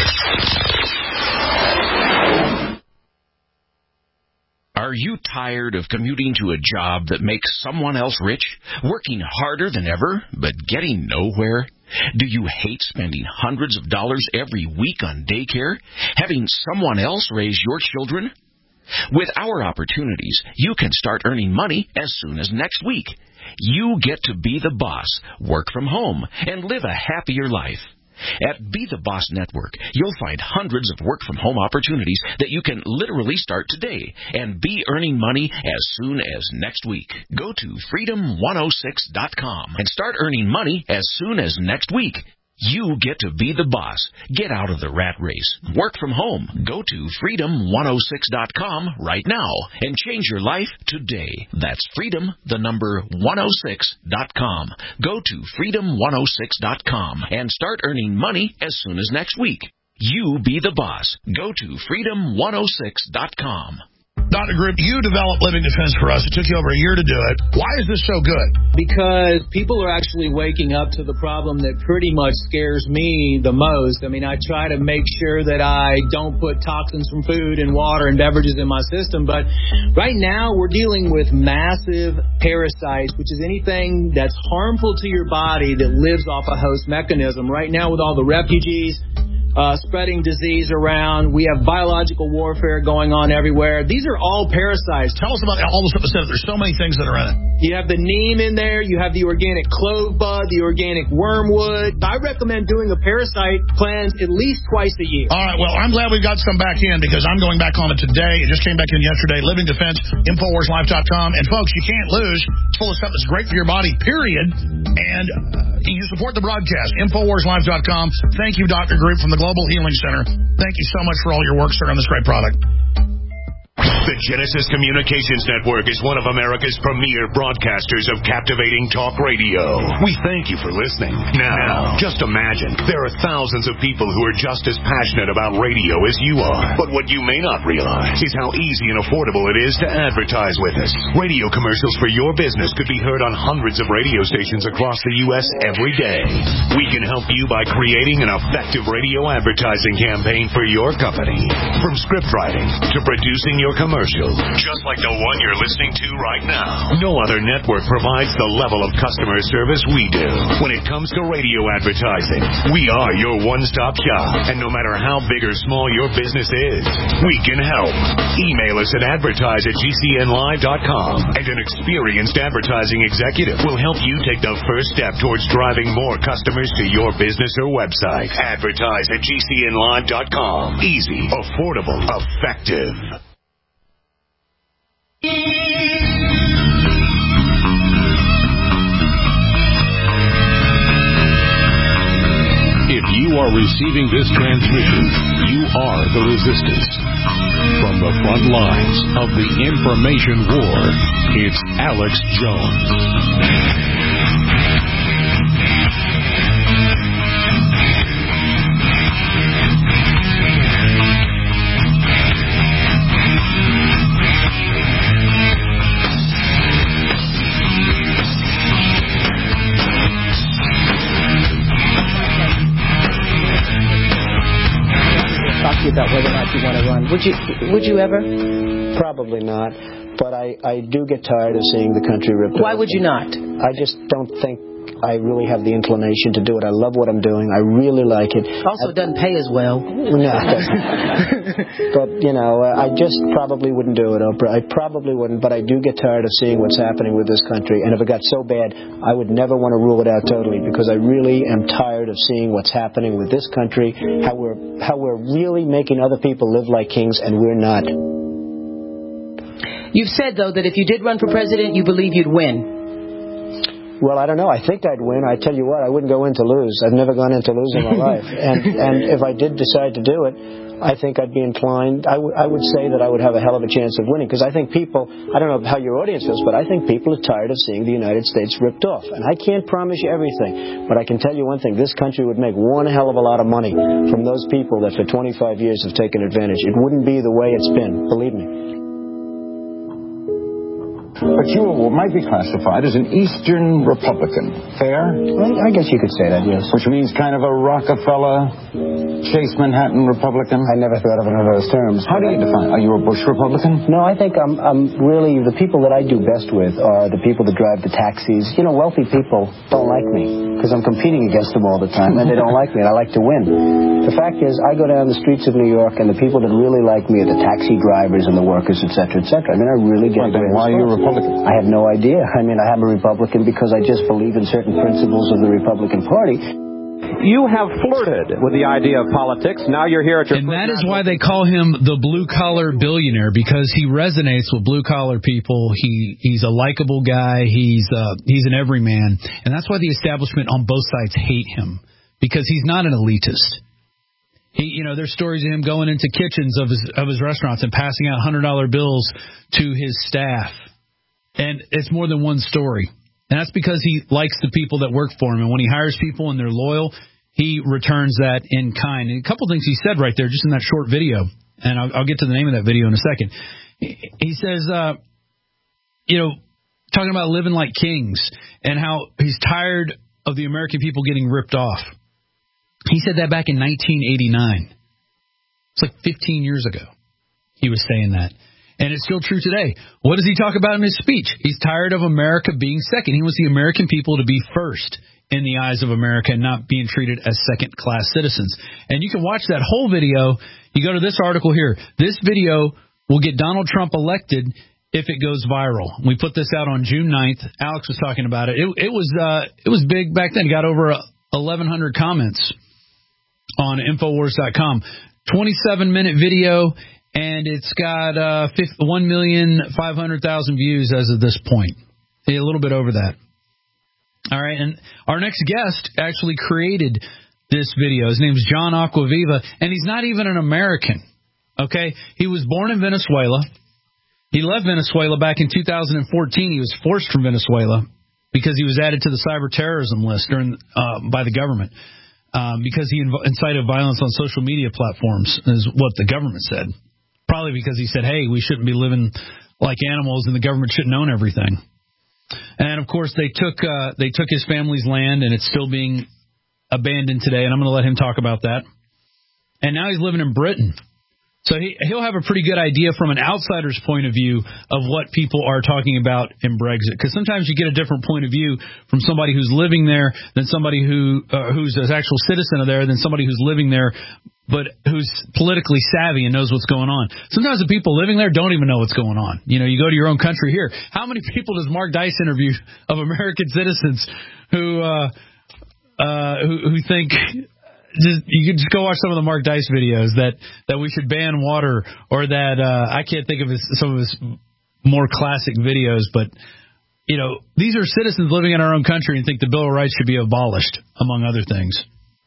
Are you tired of commuting to a job that makes someone else rich, working harder than ever, but getting nowhere? Do you hate spending hundreds of dollars every week on daycare, having someone else raise your children? With our opportunities, you can start earning money as soon as next week. You get to be the boss, work from home, and live a happier life. At Be the Boss Network, you'll find hundreds of work-from-home opportunities that you can literally start today and be earning money as soon as next week. Go to freedom one oh six dot com and start earning money as soon as next week. You get to be the boss. Get out of the rat race. Work from home. Go to freedom one oh six dot com right now and change your life today. That's freedom, the number one oh six dot com. Go to freedom one oh six dot com and start earning money as soon as next week. You be the boss. Go to freedom one oh six dot com. Doctor Group, you developed Living Defense for us. It took you over a year to do it. Why is this so good? Because people are actually waking up to the problem that pretty much scares me the most. I mean, I try to make sure that I don't put toxins from food and water and beverages in my system. But right now, we're dealing with massive parasites, which is anything that's harmful to your body that lives off a host mechanism. Right now, with all the refugees, Uh, spreading disease around. We have biological warfare going on everywhere. These are all parasites. Tell us about all the stuff that said there's so many things that are in it. You have the neem in there. You have the organic clove bud, the organic wormwood. I recommend doing a parasite cleanse at least twice a year. All right. Well, I'm glad we got some back in because I'm going back on it today. It just came back in yesterday. Living Defense, Infowars Life dot com. And, folks, you can't lose. It's full of stuff that's great for your body, period. And uh, you support the broadcast, Infowars Life dot com. Thank you, Doctor Group from the Global Healing Center. Thank you so much for all your work, sir, on this great product. The Genesis Communications Network is one of America's premier broadcasters of captivating talk radio. We thank you for listening. Now, just imagine, there are thousands of people who are just as passionate about radio as you are. But what you may not realize is how easy and affordable it is to advertise with us. Radio commercials for your business could be heard on hundreds of radio stations across the U S every day. We can help you by creating an effective radio advertising campaign for your company. From script writing to producing your commercial, just like the one you're listening to right now. No other network provides the level of customer service we do. When it comes to radio advertising, we are your one-stop shop. And no matter how big or small your business is, we can help. Email us at advertise at G C N live dot com, and an experienced advertising executive will help you take the first step towards driving more customers to your business or website. Advertise at G C N live dot com. Easy, affordable, effective. If you are receiving this transmission, you are the resistance. From the front lines of the information war, it's Alex Jones. About whether or not you want to run. Would you Would you ever? Probably not. But I, I do get tired of seeing the country ripped Why open. would you not? I just don't think I really have the inclination to do it. I love what I'm doing. I really like it. Also, it doesn't pay as well. No, it doesn't. But, you know, uh, I just probably wouldn't do it, Oprah. I probably wouldn't, but I do get tired of seeing what's happening with this country. And if it got so bad, I would never want to rule it out totally, because I really am tired of seeing what's happening with this country, how we're, how we're really making other people live like kings, and we're not. You've said, though, that if you did run for president, you believe you'd win. Well, I don't know. I think I'd win. I tell you what, I wouldn't go in to lose. I've never gone in to lose in my life. And and if I did decide to do it, I think I'd be inclined, I, w- I would say that I would have a hell of a chance of winning, because I think people, I don't know how your audience feels, but I think people are tired of seeing the United States ripped off. And I can't promise you everything, but I can tell you one thing. This country would make one hell of a lot of money from those people that for twenty-five years have taken advantage. It wouldn't be the way it's been, believe me. But you might be classified as an Eastern Republican. Fair? I, I guess you could say that, yes. Which means kind of a Rockefeller, Chase Manhattan Republican? I never thought of it in those terms. How do you define? Are you a Bush Republican? No, I think I'm, I'm really, the people that I do best with are the people that drive the taxis. You know, wealthy people don't like me, because I'm competing against them all the time, and they don't like me, and I like to win. The fact is, I go down the streets of New York, and the people that really like me are the taxi drivers and the workers, et cetera, et cetera. I mean, I really get... Well, then why are you a Republican? I have no idea. I mean, I am a Republican because I just believe in certain principles of the Republican Party. You have flirted with the idea of politics. Now you're here at your... And that is why they call him the blue-collar billionaire, because he resonates with blue-collar people. He He's a likable guy. He's uh, he's an everyman. And that's why the establishment on both sides hate him, because he's not an elitist. He, you know, there's stories of him going into kitchens of his, of his restaurants and passing out one hundred dollar bills to his staff. And it's more than one story. And that's because he likes the people that work for him. And when he hires people and they're loyal, he returns that in kind. And a couple things he said right there, just in that short video, and I'll, I'll get to the name of that video in a second. He says, uh, you know, talking about living like kings and how he's tired of the American people getting ripped off. He said that back in nineteen eighty-nine. It's like fifteen years ago he was saying that. And it's still true today. What does he talk about in his speech? He's tired of America being second. He wants the American people to be first in the eyes of America and not being treated as second-class citizens. And you can watch that whole video. You go to this article here. This video will get Donald Trump elected if it goes viral. We put this out on June ninth. Alex was talking about it. It, it was uh, it was big back then. It got over eleven hundred comments on Infowars dot com. twenty-seven minute video. And it's got uh, one million five hundred thousand views as of this point. A little bit over that. All right, and our next guest actually created this video. His name's John Acquaviva, and he's not even an American. Okay? He was born in Venezuela. He left Venezuela back in two thousand fourteen. He was forced from Venezuela because he was added to the cyber terrorism list during, uh, by the government um, because he inv- incited violence on social media platforms, is what the government said. Probably because he said, hey, we shouldn't be living like animals and the government shouldn't own everything. And, of course, they took uh, they took his family's land, and it's still being abandoned today, and I'm going to let him talk about that. And now he's living in Britain. So he, he'll have a pretty good idea from an outsider's point of view of what people are talking about in Brexit. Because sometimes you get a different point of view from somebody who's living there than somebody who uh, who's an actual citizen of there than somebody who's living there but who's politically savvy and knows what's going on. Sometimes the people living there don't even know what's going on. You know, you go to your own country here. How many people does Mark Dice interview of American citizens who uh, uh, who, who think... Just, you can just go watch some of the Mark Dice videos that, that we should ban water, or that uh, I can't think of his, some of his more classic videos, but you know, these are citizens living in our own country and think the Bill of Rights should be abolished, among other things.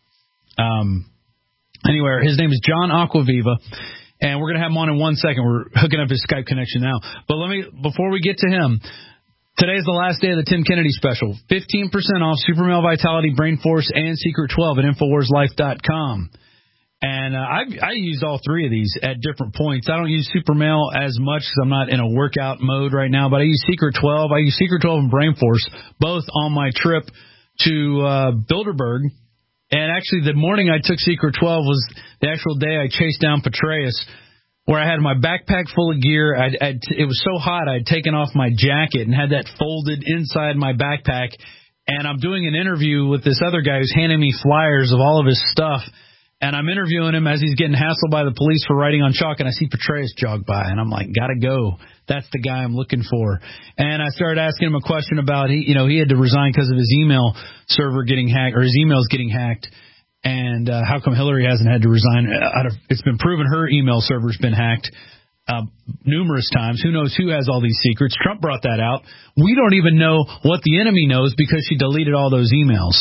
Um. Anyway, his name is John Acquaviva, and we're going to have him on in one second. We're hooking up his Skype connection now. But let me, before we get to him, today's the last day of the Tim Kennedy special. fifteen percent off Super Male Vitality, Brain Force, and Secret twelve at Infowars Life dot com. And uh, I I used all three of these at different points. I don't use Super Male as much because I'm not in a workout mode right now, but I use Secret twelve. I use Secret twelve and Brain Force, both on my trip to uh, Bilderberg. And actually, the morning I took Secret twelve was the actual day I chased down Petraeus, where I had my backpack full of gear. I'd, I'd, it was so hot, I'd taken off my jacket and had that folded inside my backpack. and I'm doing an interview with this other guy who's handing me flyers of all of his stuff. And I'm interviewing him as he's getting hassled by the police for writing on chalk, and I see Petraeus jog by, and I'm like, gotta go. That's the guy I'm looking for. And I started asking him a question about, he, you know, he had to resign because of his email server getting hacked, or his emails getting hacked, and uh, how come Hillary hasn't had to resign? Out of, it's been proven her email server's been hacked uh, numerous times. Who knows who has all these secrets? Trump brought that out. We don't even know what the enemy knows because she deleted all those emails.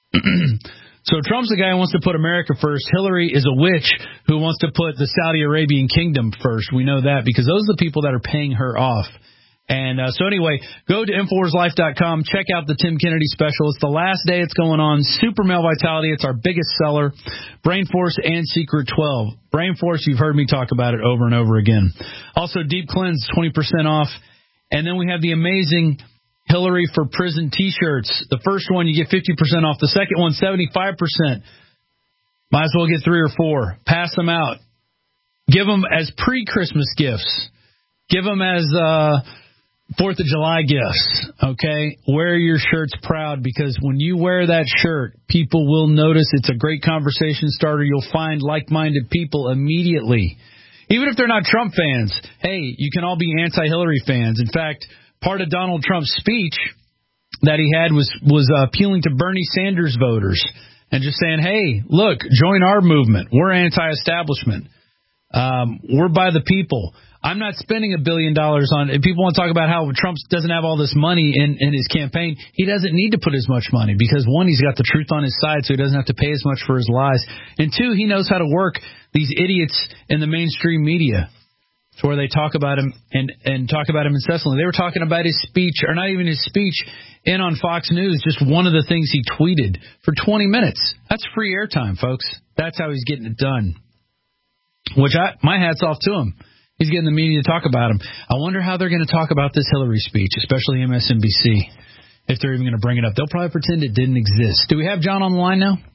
So Trump's the guy who wants to put America first. Hillary is a witch who wants to put the Saudi Arabian kingdom first. We know that because those are the people that are paying her off. And uh, so anyway, go to Infowars Life dot com. Check out the Tim Kennedy special. It's the last day it's going on. Super Male Vitality. It's our biggest seller. Brain Force and Secret twelve. Brain Force, you've heard me talk about it over and over again. Also, Deep Cleanse, twenty percent off. And then we have the amazing Hillary for Prison T-shirts. The first one, you get fifty percent off. The second one, seventy-five percent. Might as well get three or four. Pass them out. Give them as pre-Christmas gifts. Give them as uh, fourth of July gifts. Okay? Wear your shirts proud, because when you wear that shirt, people will notice. It's a great conversation starter. You'll find like-minded people immediately. Even if they're not Trump fans, hey, you can all be anti-Hillary fans. In fact, part of Donald Trump's speech that he had was was uh, appealing to Bernie Sanders voters and just saying, hey, look, join our movement. We're anti-establishment. Um, we're by the people. I'm not spending a billion dollars on – people want to talk about how Trump doesn't have all this money in, in his campaign. He doesn't need to put as much money because, one, he's got the truth on his side, so he doesn't have to pay as much for his lies. And, two, he knows how to work these idiots in the mainstream media. It's where they talk about him and, and talk about him incessantly. They were talking about his speech, or not even his speech, in on Fox News, just one of the things he tweeted for twenty minutes. That's free airtime, folks. That's how he's getting it done. Which I, my hat's off to him. He's getting the media to talk about him. I wonder how they're going to talk about this Hillary speech, especially M S N B C, if they're even going to bring it up. They'll probably pretend it didn't exist. Do we have John on the line now?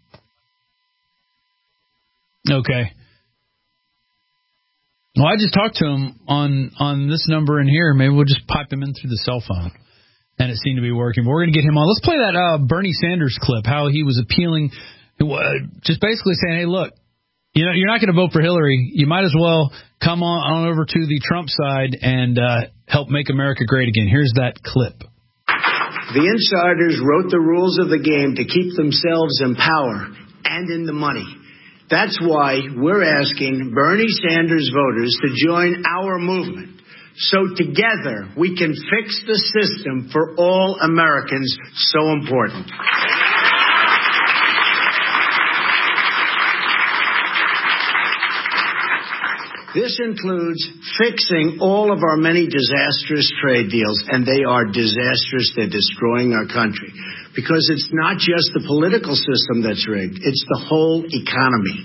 Okay. Well, I just talked to him on, on this number in here. Maybe we'll just pipe him in through the cell phone. And it seemed to be working. But we're going to get him on. Let's play that uh, Bernie Sanders clip, how he was appealing, uh, just basically saying, hey, look, you know, you're not going to vote for Hillary. You might as well come on, on over to the Trump side and uh, help make America great again. Here's that clip. The insiders wrote the rules of the game to keep themselves in power and in the money. That's why we're asking Bernie Sanders voters to join our movement, so together we can fix the system for all Americans so important. This includes fixing all of our many disastrous trade deals, and they are disastrous. They're destroying our country. Because it's not just the political system that's rigged, it's the whole economy.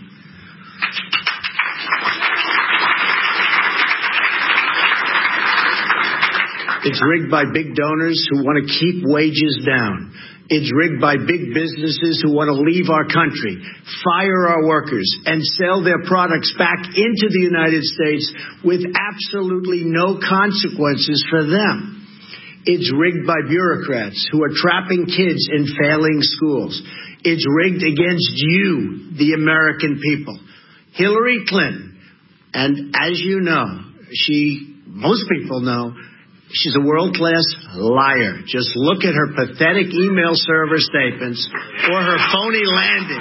It's rigged by big donors who want to keep wages down. It's rigged by big businesses who want to leave our country, fire our workers, and sell their products back into the United States with absolutely no consequences for them. It's rigged by bureaucrats who are trapping kids in failing schools. It's rigged against you, the American people. Hillary Clinton, and as you know, she, most people know, she's a world-class liar. Just look at her pathetic email server statements or her phony landing.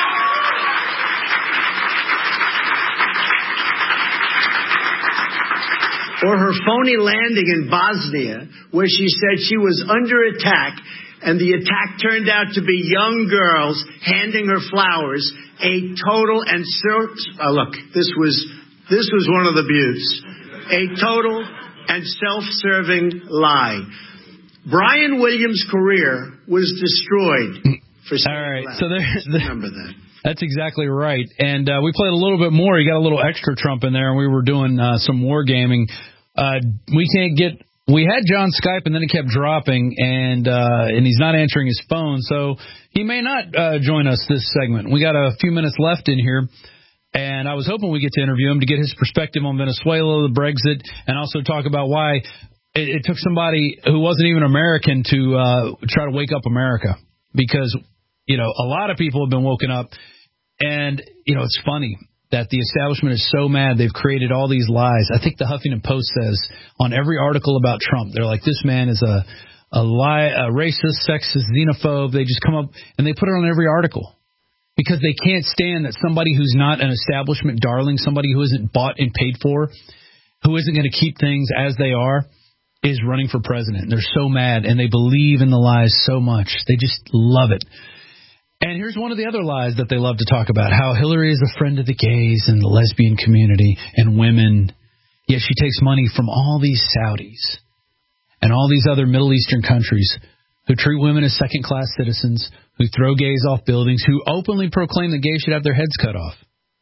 Or her phony landing in Bosnia, where she said she was under attack, and the attack turned out to be young girls handing her flowers. A total and uh, look, this was this was one of the buttes. A total and self-serving lie. Brian Williams' career was destroyed for saying All right, that. so there's the, remember that. That's exactly right. And uh, we played a little bit more. You got a little extra Trump in there, and we were doing uh, some wargaming. Uh, we can't get. We had John Skype, and then it kept dropping, and uh, and he's not answering his phone, so he may not uh, join us this segment. We got a few minutes left in here. And I was hoping we get to interview him to get his perspective on Venezuela, the Brexit, and also talk about why it, it took somebody who wasn't even American to uh, try to wake up America because, you know, a lot of people have been woken up. And, you know, it's funny that the establishment is so mad they've created all these lies. I think the Huffington Post says on every article about Trump, they're like, this man is a, a, lie, a racist, sexist, xenophobe. They just come up and they put it on every article. Because they can't stand that somebody who's not an establishment darling, somebody who isn't bought and paid for, who isn't going to keep things as they are, is running for president. They're so mad, and they believe in the lies so much. They just love it. And here's one of the other lies that they love to talk about, how Hillary is a friend of the gays and the lesbian community and women. Yet she takes money from all these Saudis and all these other Middle Eastern countries who treat women as second-class citizens, who throw gays off buildings, who openly proclaim that gays should have their heads cut off.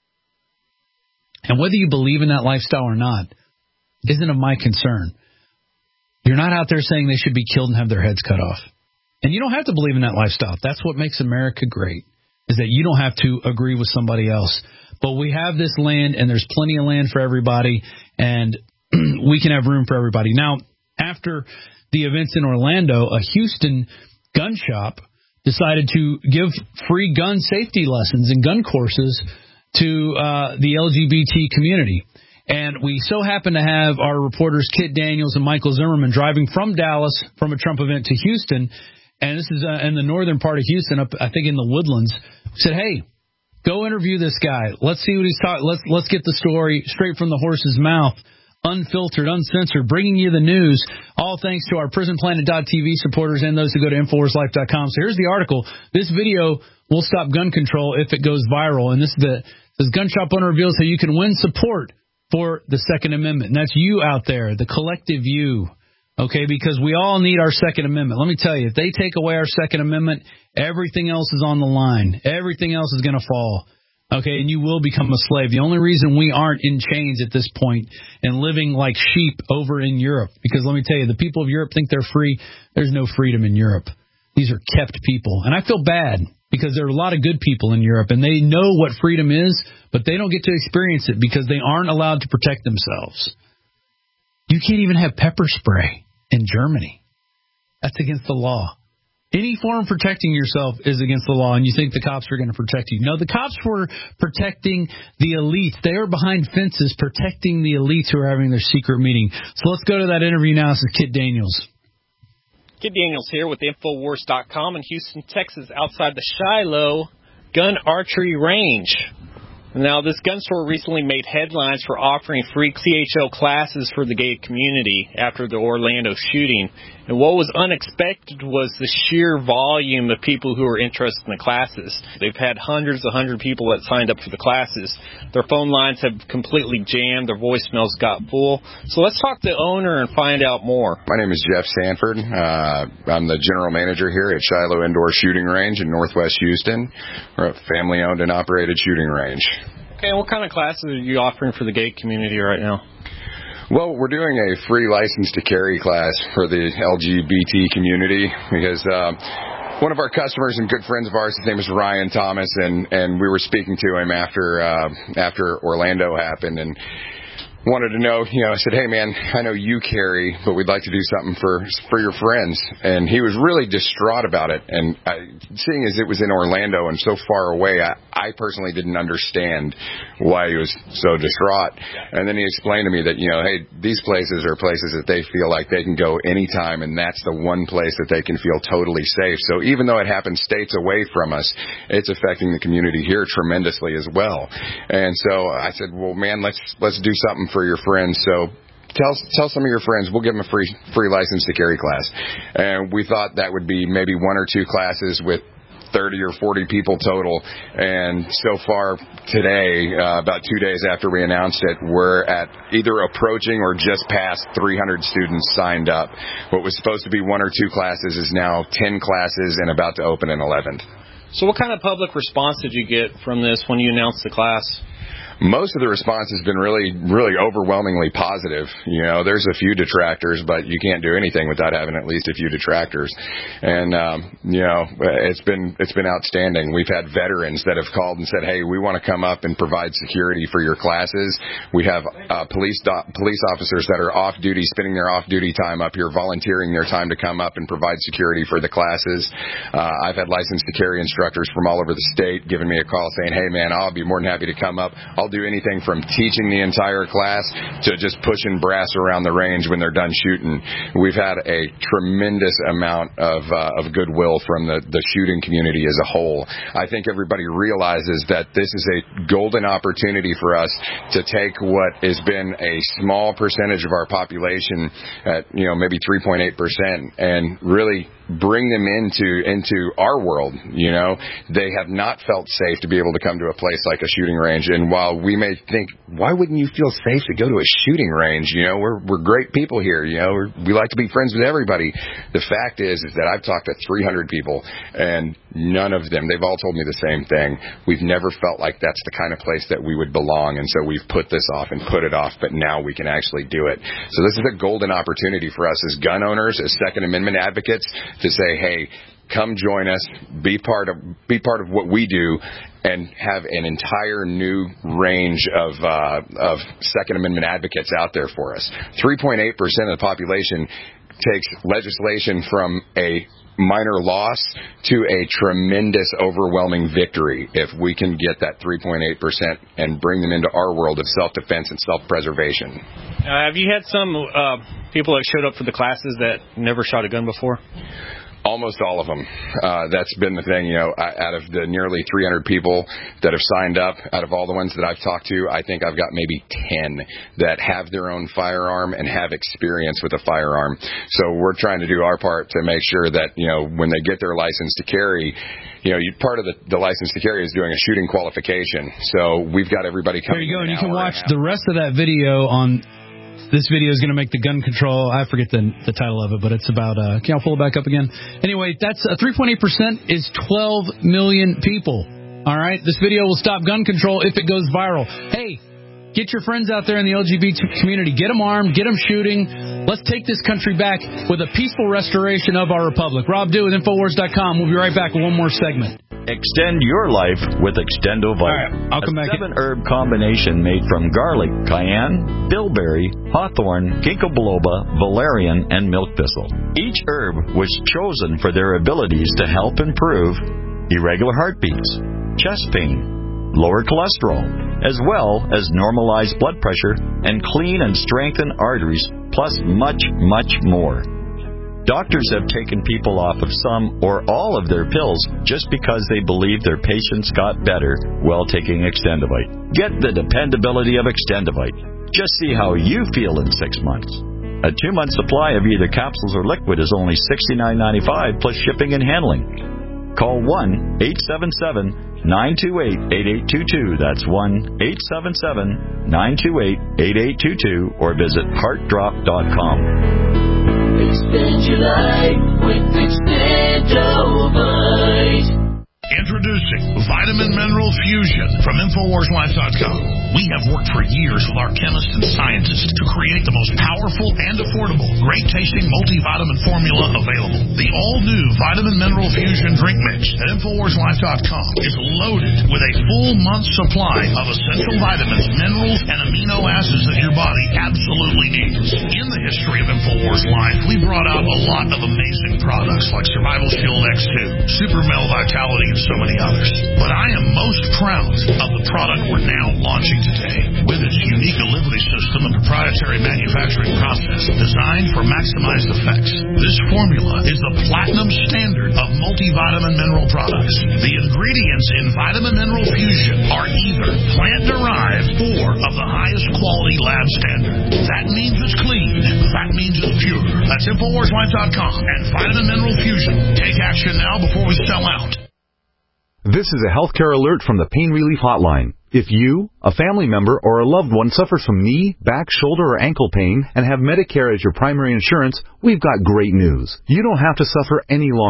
And whether you believe in that lifestyle or not isn't of my concern. You're not out there saying they should be killed and have their heads cut off. And you don't have to believe in that lifestyle. That's what makes America great, is that you don't have to agree with somebody else. But we have this land, and there's plenty of land for everybody, and we can have room for everybody. Now, after the events in Orlando, a Houston gun shop decided to give free gun safety lessons and gun courses to uh, the L G B T community. And we so happen to have our reporters Kit Daniels and Michael Zimmerman driving from Dallas from a Trump event to Houston. And this is uh, in the northern part of Houston, up I think in the Woodlands. Said, hey, go interview this guy. Let's see what he's talking. Let's let's get the story straight from the horse's mouth. Unfiltered, uncensored, bringing you the news, all thanks to our prison planet dot t v supporters and those who go to infowars life dot com. So here's the article. This video will stop gun control if it goes viral. And this is the this gun shop owner reveals how you can win support for the Second Amendment. And that's you out there, the collective you, okay, because we all need our Second Amendment. Let me tell you, if they take away our Second Amendment, everything else is on the line. Everything else is going to fall. Okay, and you will become a slave. The only reason we aren't in chains at this point and living like sheep over in Europe, because let me tell you, the people of Europe think they're free. There's no freedom in Europe. These are kept people. And I feel bad because there are a lot of good people in Europe, and they know what freedom is, but they don't get to experience it because they aren't allowed to protect themselves. You can't even have pepper spray in Germany. That's against the law. Any form of protecting yourself is against the law, and you think the cops are going to protect you. No, the cops were protecting the elites. They are behind fences protecting the elites who are having their secret meeting. So let's go to that interview now. This is Kit Daniels. Kit Daniels here with infowars dot com in Houston, Texas, outside the Shiloh Gun Archery Range. Now, this gun store recently made headlines for offering free C H L classes for the gay community after the Orlando shooting. And what was unexpected was the sheer volume of people who were interested in the classes. They've had hundreds and hundreds of people that signed up for the classes. Their phone lines have completely jammed. Their voicemails got full. So let's talk to the owner and find out more. My name is Jeff Sanford. Uh, I'm the general manager here at Shiloh Indoor Shooting Range in Northwest Houston. We're a family-owned and operated shooting range. Okay, and what kind of classes are you offering for the gay community right now? Well, we're doing a free license to carry class for the L G B T community because uh, one of our customers and good friends of ours, his name is Ryan Thomas, and, and we were speaking to him after uh, after Orlando happened, and wanted to know, you know, I said, hey, man, I know you carry, but we'd like to do something for for your friends. And he was really distraught about it. And I, seeing as it was in Orlando and so far away, I, I personally didn't understand why he was so distraught. And then he explained to me that, you know, hey, these places are places that they feel like they can go anytime, and that's the one place that they can feel totally safe. So even though it happens states away from us, it's affecting the community here tremendously as well. And so I said, well, man, let's let's do something for your friends. So tell tell some of your friends, we'll give them a free free license to carry class. And we thought that would be maybe one or two classes with thirty or forty people total. And so far today, uh, about two days after we announced it, we're at either approaching or just past three hundred students signed up. What was supposed to be one or two classes is now ten classes and about to open an eleventh. So what kind of public response did you get from this when you announced the class? Most of the response has been really, really overwhelmingly positive. You know, there's a few detractors, but you can't do anything without having at least a few detractors. And, um, you know, it's been, it's been outstanding. We've had veterans that have called and said, hey, we want to come up and provide security for your classes. We have, uh, police, do- police officers that are off duty, spending their off duty time up here, volunteering their time to come up and provide security for the classes. Uh, I've had licensed to carry instructors from all over the state giving me a call saying, hey man, I'll be more than happy to come up. I'll do anything from teaching the entire class to just pushing brass around the range when they're done shooting. We've had a tremendous amount of uh, of goodwill from the, the shooting community as a whole. I think everybody realizes that this is a golden opportunity for us to take what has been a small percentage of our population at, you know, maybe three point eight percent and really bring them into into our world. You know, they have not felt safe to be able to come to a place like a shooting range. And while we may think, why wouldn't you feel safe to go to a shooting range? You know, we're we're great people here. You know, we're, we like to be friends with everybody. The fact is, is that I've talked to three hundred people, and none of them, they've all told me the same thing. We've never felt like that's the kind of place that we would belong, and so we've put this off and put it off, but now we can actually do it. So this is a golden opportunity for us as gun owners, as Second Amendment advocates, to say, hey, come join us, be part of be part of what we do, and have an entire new range of uh, of Second Amendment advocates out there for us. three point eight percent of the population takes legislation from a minor loss to a tremendous, overwhelming victory if we can get that three point eight percent and bring them into our world of self-defense and self-preservation. Uh, have you had some uh, people that showed up for the classes that never shot a gun before? Almost all of them. Uh, that's been the thing, you know, out of the nearly three hundred people that have signed up, out of all the ones that I've talked to, I think I've got maybe ten that have their own firearm and have experience with a firearm. So we're trying to do our part to make sure that, you know, when they get their license to carry, you know, you, part of the, the license to carry is doing a shooting qualification. So we've got everybody coming. There you go, and you an can watch the rest of that video on. This video is going to make the gun control. I forget the the title of it, but it's about. Uh, can y'all pull it back up again? Anyway, that's uh, three point eight percent is twelve million people. All right, this video will stop gun control if it goes viral. Hey, get your friends out there in the L G B T community. Get them armed. Get them shooting. Let's take this country back with a peaceful restoration of our republic. Rob Dew with Infowars dot com. We'll be right back with one more segment. Extend your life with Extendovite. All right, I'll come back. A seven-herb combination made from garlic, cayenne, bilberry, hawthorn, ginkgo biloba, valerian, and milk thistle. Each herb was chosen for their abilities to help improve irregular heartbeats, chest pain, lower cholesterol, as well as normalize blood pressure and clean and strengthen arteries, plus much, much more. Doctors have taken people off of some or all of their pills just because they believe their patients got better while taking Extendovite. Get the dependability of Extendovite. Just see how you feel in six months. A two-month supply of either capsules or liquid is only sixty-nine ninety-five plus shipping and handling. Call one eight seven seven, nine two eight, eight eight two two. That's one eight seven seven, nine two eight, eight eight two two or visit heart drop dot com. Extend your life with Extendovite. Introducing Vitamin Mineral Fusion from Infowars Life dot com. We have worked for years with our chemists and scientists to create the most powerful and affordable, great-tasting multivitamin formula available. The all-new Vitamin Mineral Fusion Drink Mix at Infowars Life dot com is loaded with a full month's supply of essential vitamins, minerals, and amino acids that your body absolutely needs. In the history of Infowars Life, we brought out a lot of amazing products like Survival Shield X two, Super Male Vitality, and so many others. But I am most proud of the product we're now launching today. With its unique delivery system and proprietary manufacturing process designed for maximized effects, this formula is the platinum standard of multivitamin mineral products. The ingredients in Vitamin Mineral Fusion are either plant-derived or of the highest quality lab standard. That means it's clean. That means it's pure. That's Infowars Life dot com and Vitamin Mineral Fusion. Take action now before we sell out. This is a healthcare alert from the Pain Relief Hotline. If you, a family member, or a loved one suffers from knee, back, shoulder, or ankle pain and have Medicare as your primary insurance, we've got great news. You don't have to suffer any longer.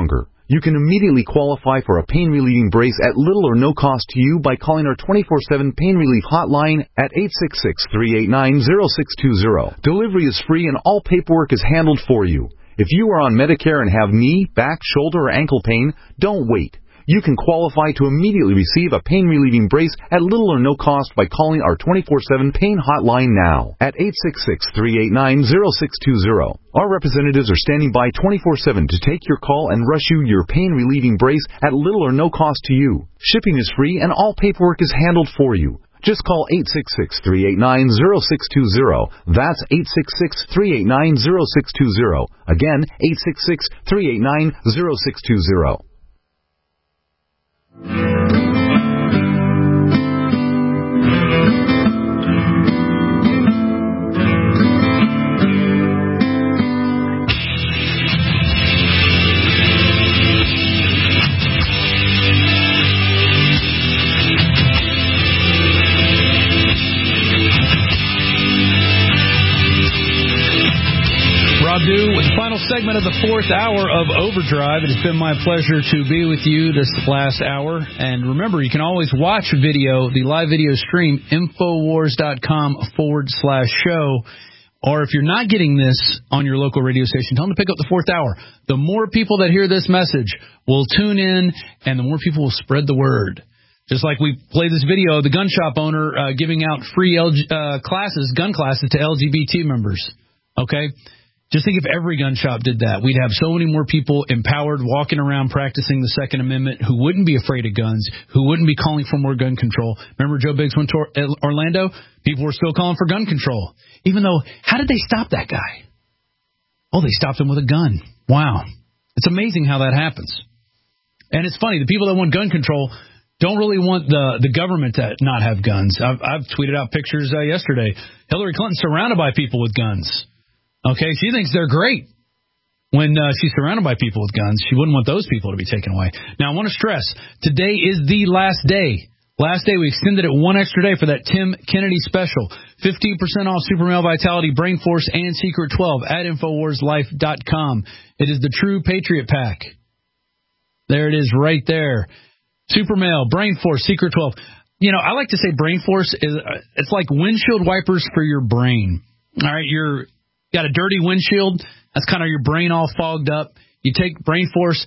You can immediately qualify for a pain-relieving brace at little or no cost to you by calling our twenty-four seven Pain Relief Hotline at eight six six, three eight nine, zero six two zero. Delivery is free and all paperwork is handled for you. If you are on Medicare and have knee, back, shoulder, or ankle pain, don't wait. You can qualify to immediately receive a pain-relieving brace at little or no cost by calling our twenty-four seven Pain Hotline now at eight six six, three eight nine, zero six two zero. Our representatives are standing by twenty-four seven to take your call and rush you your pain-relieving brace at little or no cost to you. Shipping is free and all paperwork is handled for you. Just call eight six six, three eight nine, zero six two zero. That's eight six six, three eight nine, zero six two zero. Again, eight six six, three eight nine, zero six two zero. Do with the final segment of the fourth hour of Overdrive. It has been my pleasure to be with you this last hour. And remember, you can always watch video, the live video stream, Infowars.com forward slash show. Or if you're not getting this on your local radio station, tell them to pick up the fourth hour. The more people that hear this message will tune in, and the more people will spread the word. Just like we played this video of the gun shop owner uh, giving out free L G, uh, classes, gun classes to L G B T members. Okay? Just think if every gun shop did that. We'd have so many more people empowered, walking around practicing the Second Amendment, who wouldn't be afraid of guns, who wouldn't be calling for more gun control. Remember Joe Biggs went to Orlando? People were still calling for gun control. Even though, how did they stop that guy? Oh, they stopped him with a gun. Wow. It's amazing how that happens. And it's funny, the people that want gun control don't really want the, the government to not have guns. I've, I've tweeted out pictures uh, yesterday. Hillary Clinton surrounded by people with guns. Okay, she thinks they're great when uh, she's surrounded by people with guns. She wouldn't want those people to be taken away. Now, I want to stress, today is the last day. Last day, we extended it one extra day for that Tim Kennedy special. fifteen percent off Super Male Vitality, Brain Force, and Secret twelve at Infowars Life dot com. It is the True Patriot Pack. There it is right there. Super Male, Brain Force, Secret twelve. You know, I like to say Brain Force is uh, it's like windshield wipers for your brain. All right, you're... got a dirty windshield, that's kind of your brain all fogged up. You take Brain Force,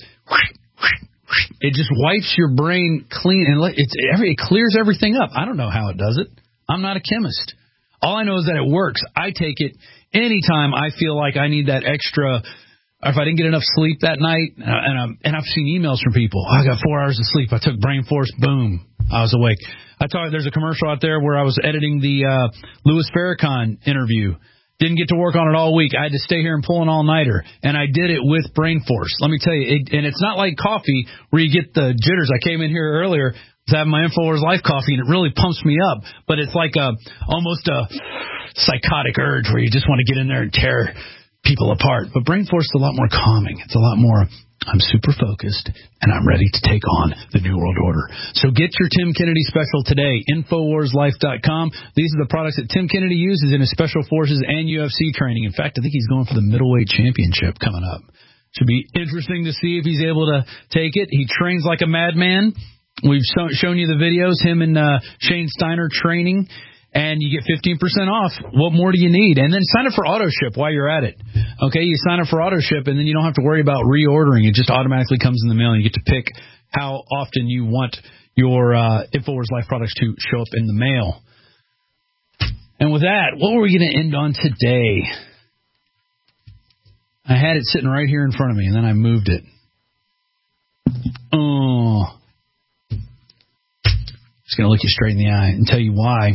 it just wipes your brain clean, and it's every, it clears everything up. I don't know how it does it. I'm not a chemist. All I know is that it works. I take it anytime I feel like I need that extra, or if I didn't get enough sleep that night, and, I'm, and I've seen emails from people, I got four hours of sleep, I took Brain Force, boom, I was awake. I thought there's a commercial out there where I was editing the uh, Louis Farrakhan interview. Didn't get to work on it all week. I had to stay here and pull an all-nighter, and I did it with Brain Force. Let me tell you, it, and it's not like coffee where you get the jitters. I came in here earlier to have my Infowars Life coffee, and it really pumps me up, but it's like a almost a psychotic urge where you just want to get in there and tear people apart. But Brain Force is a lot more calming. It's a lot more, I'm super focused, and I'm ready to take on the New World Order. So get your Tim Kennedy special today, Infowars Life dot com. These are the products that Tim Kennedy uses in his Special Forces and U F C training. In fact, I think he's going for the middleweight championship coming up. Should be interesting to see if he's able to take it. He trains like a madman. We've so, shown you the videos, him and uh, Shane Steiner training. And you get fifteen percent off. What more do you need? And then sign up for AutoShip while you're at it. Okay, you sign up for AutoShip, and then you don't have to worry about reordering. It just automatically comes in the mail, and you get to pick how often you want your uh, Infowars Life products to show up in the mail. And with that, what were we going to end on today? I had it sitting right here in front of me, and then I moved it. Oh. Just going to look you straight in the eye and tell you why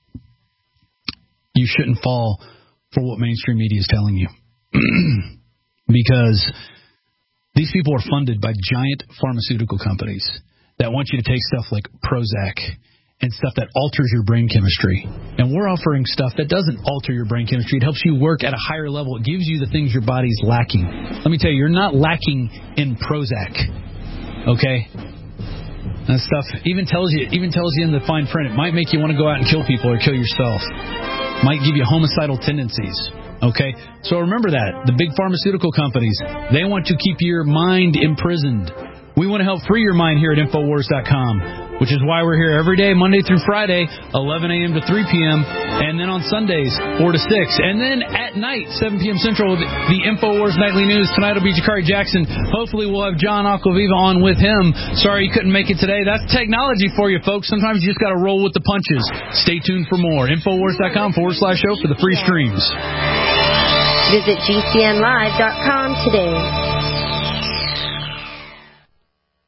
you shouldn't fall for what mainstream media is telling you. Because these people are funded by giant pharmaceutical companies that want you to take stuff like Prozac and stuff that alters your brain chemistry. And we're offering stuff that doesn't alter your brain chemistry. It helps you work at a higher level. It gives you the things your body's lacking. Let me tell you, you're not lacking in Prozac. Okay? That stuff even tells you even tells you in the fine print. It might make you want to go out and kill people or kill yourself. Might give you homicidal tendencies. Okay? So remember that. The big pharmaceutical companies, they want to keep your mind imprisoned. We want to help free your mind here at Infowars dot com, which is why we're here every day, Monday through Friday, eleven a.m. to three p.m., and then on Sundays, four to six. And then at night, seven p.m. Central, with the Infowars Nightly News. Tonight will be Jakari Jackson. Hopefully we'll have John Aquaviva on with him. Sorry you couldn't make it today. That's technology for you, folks. Sometimes you just got to roll with the punches. Stay tuned for more. Infowars dot com forward slash show for the free streams. Visit G C N live dot com today.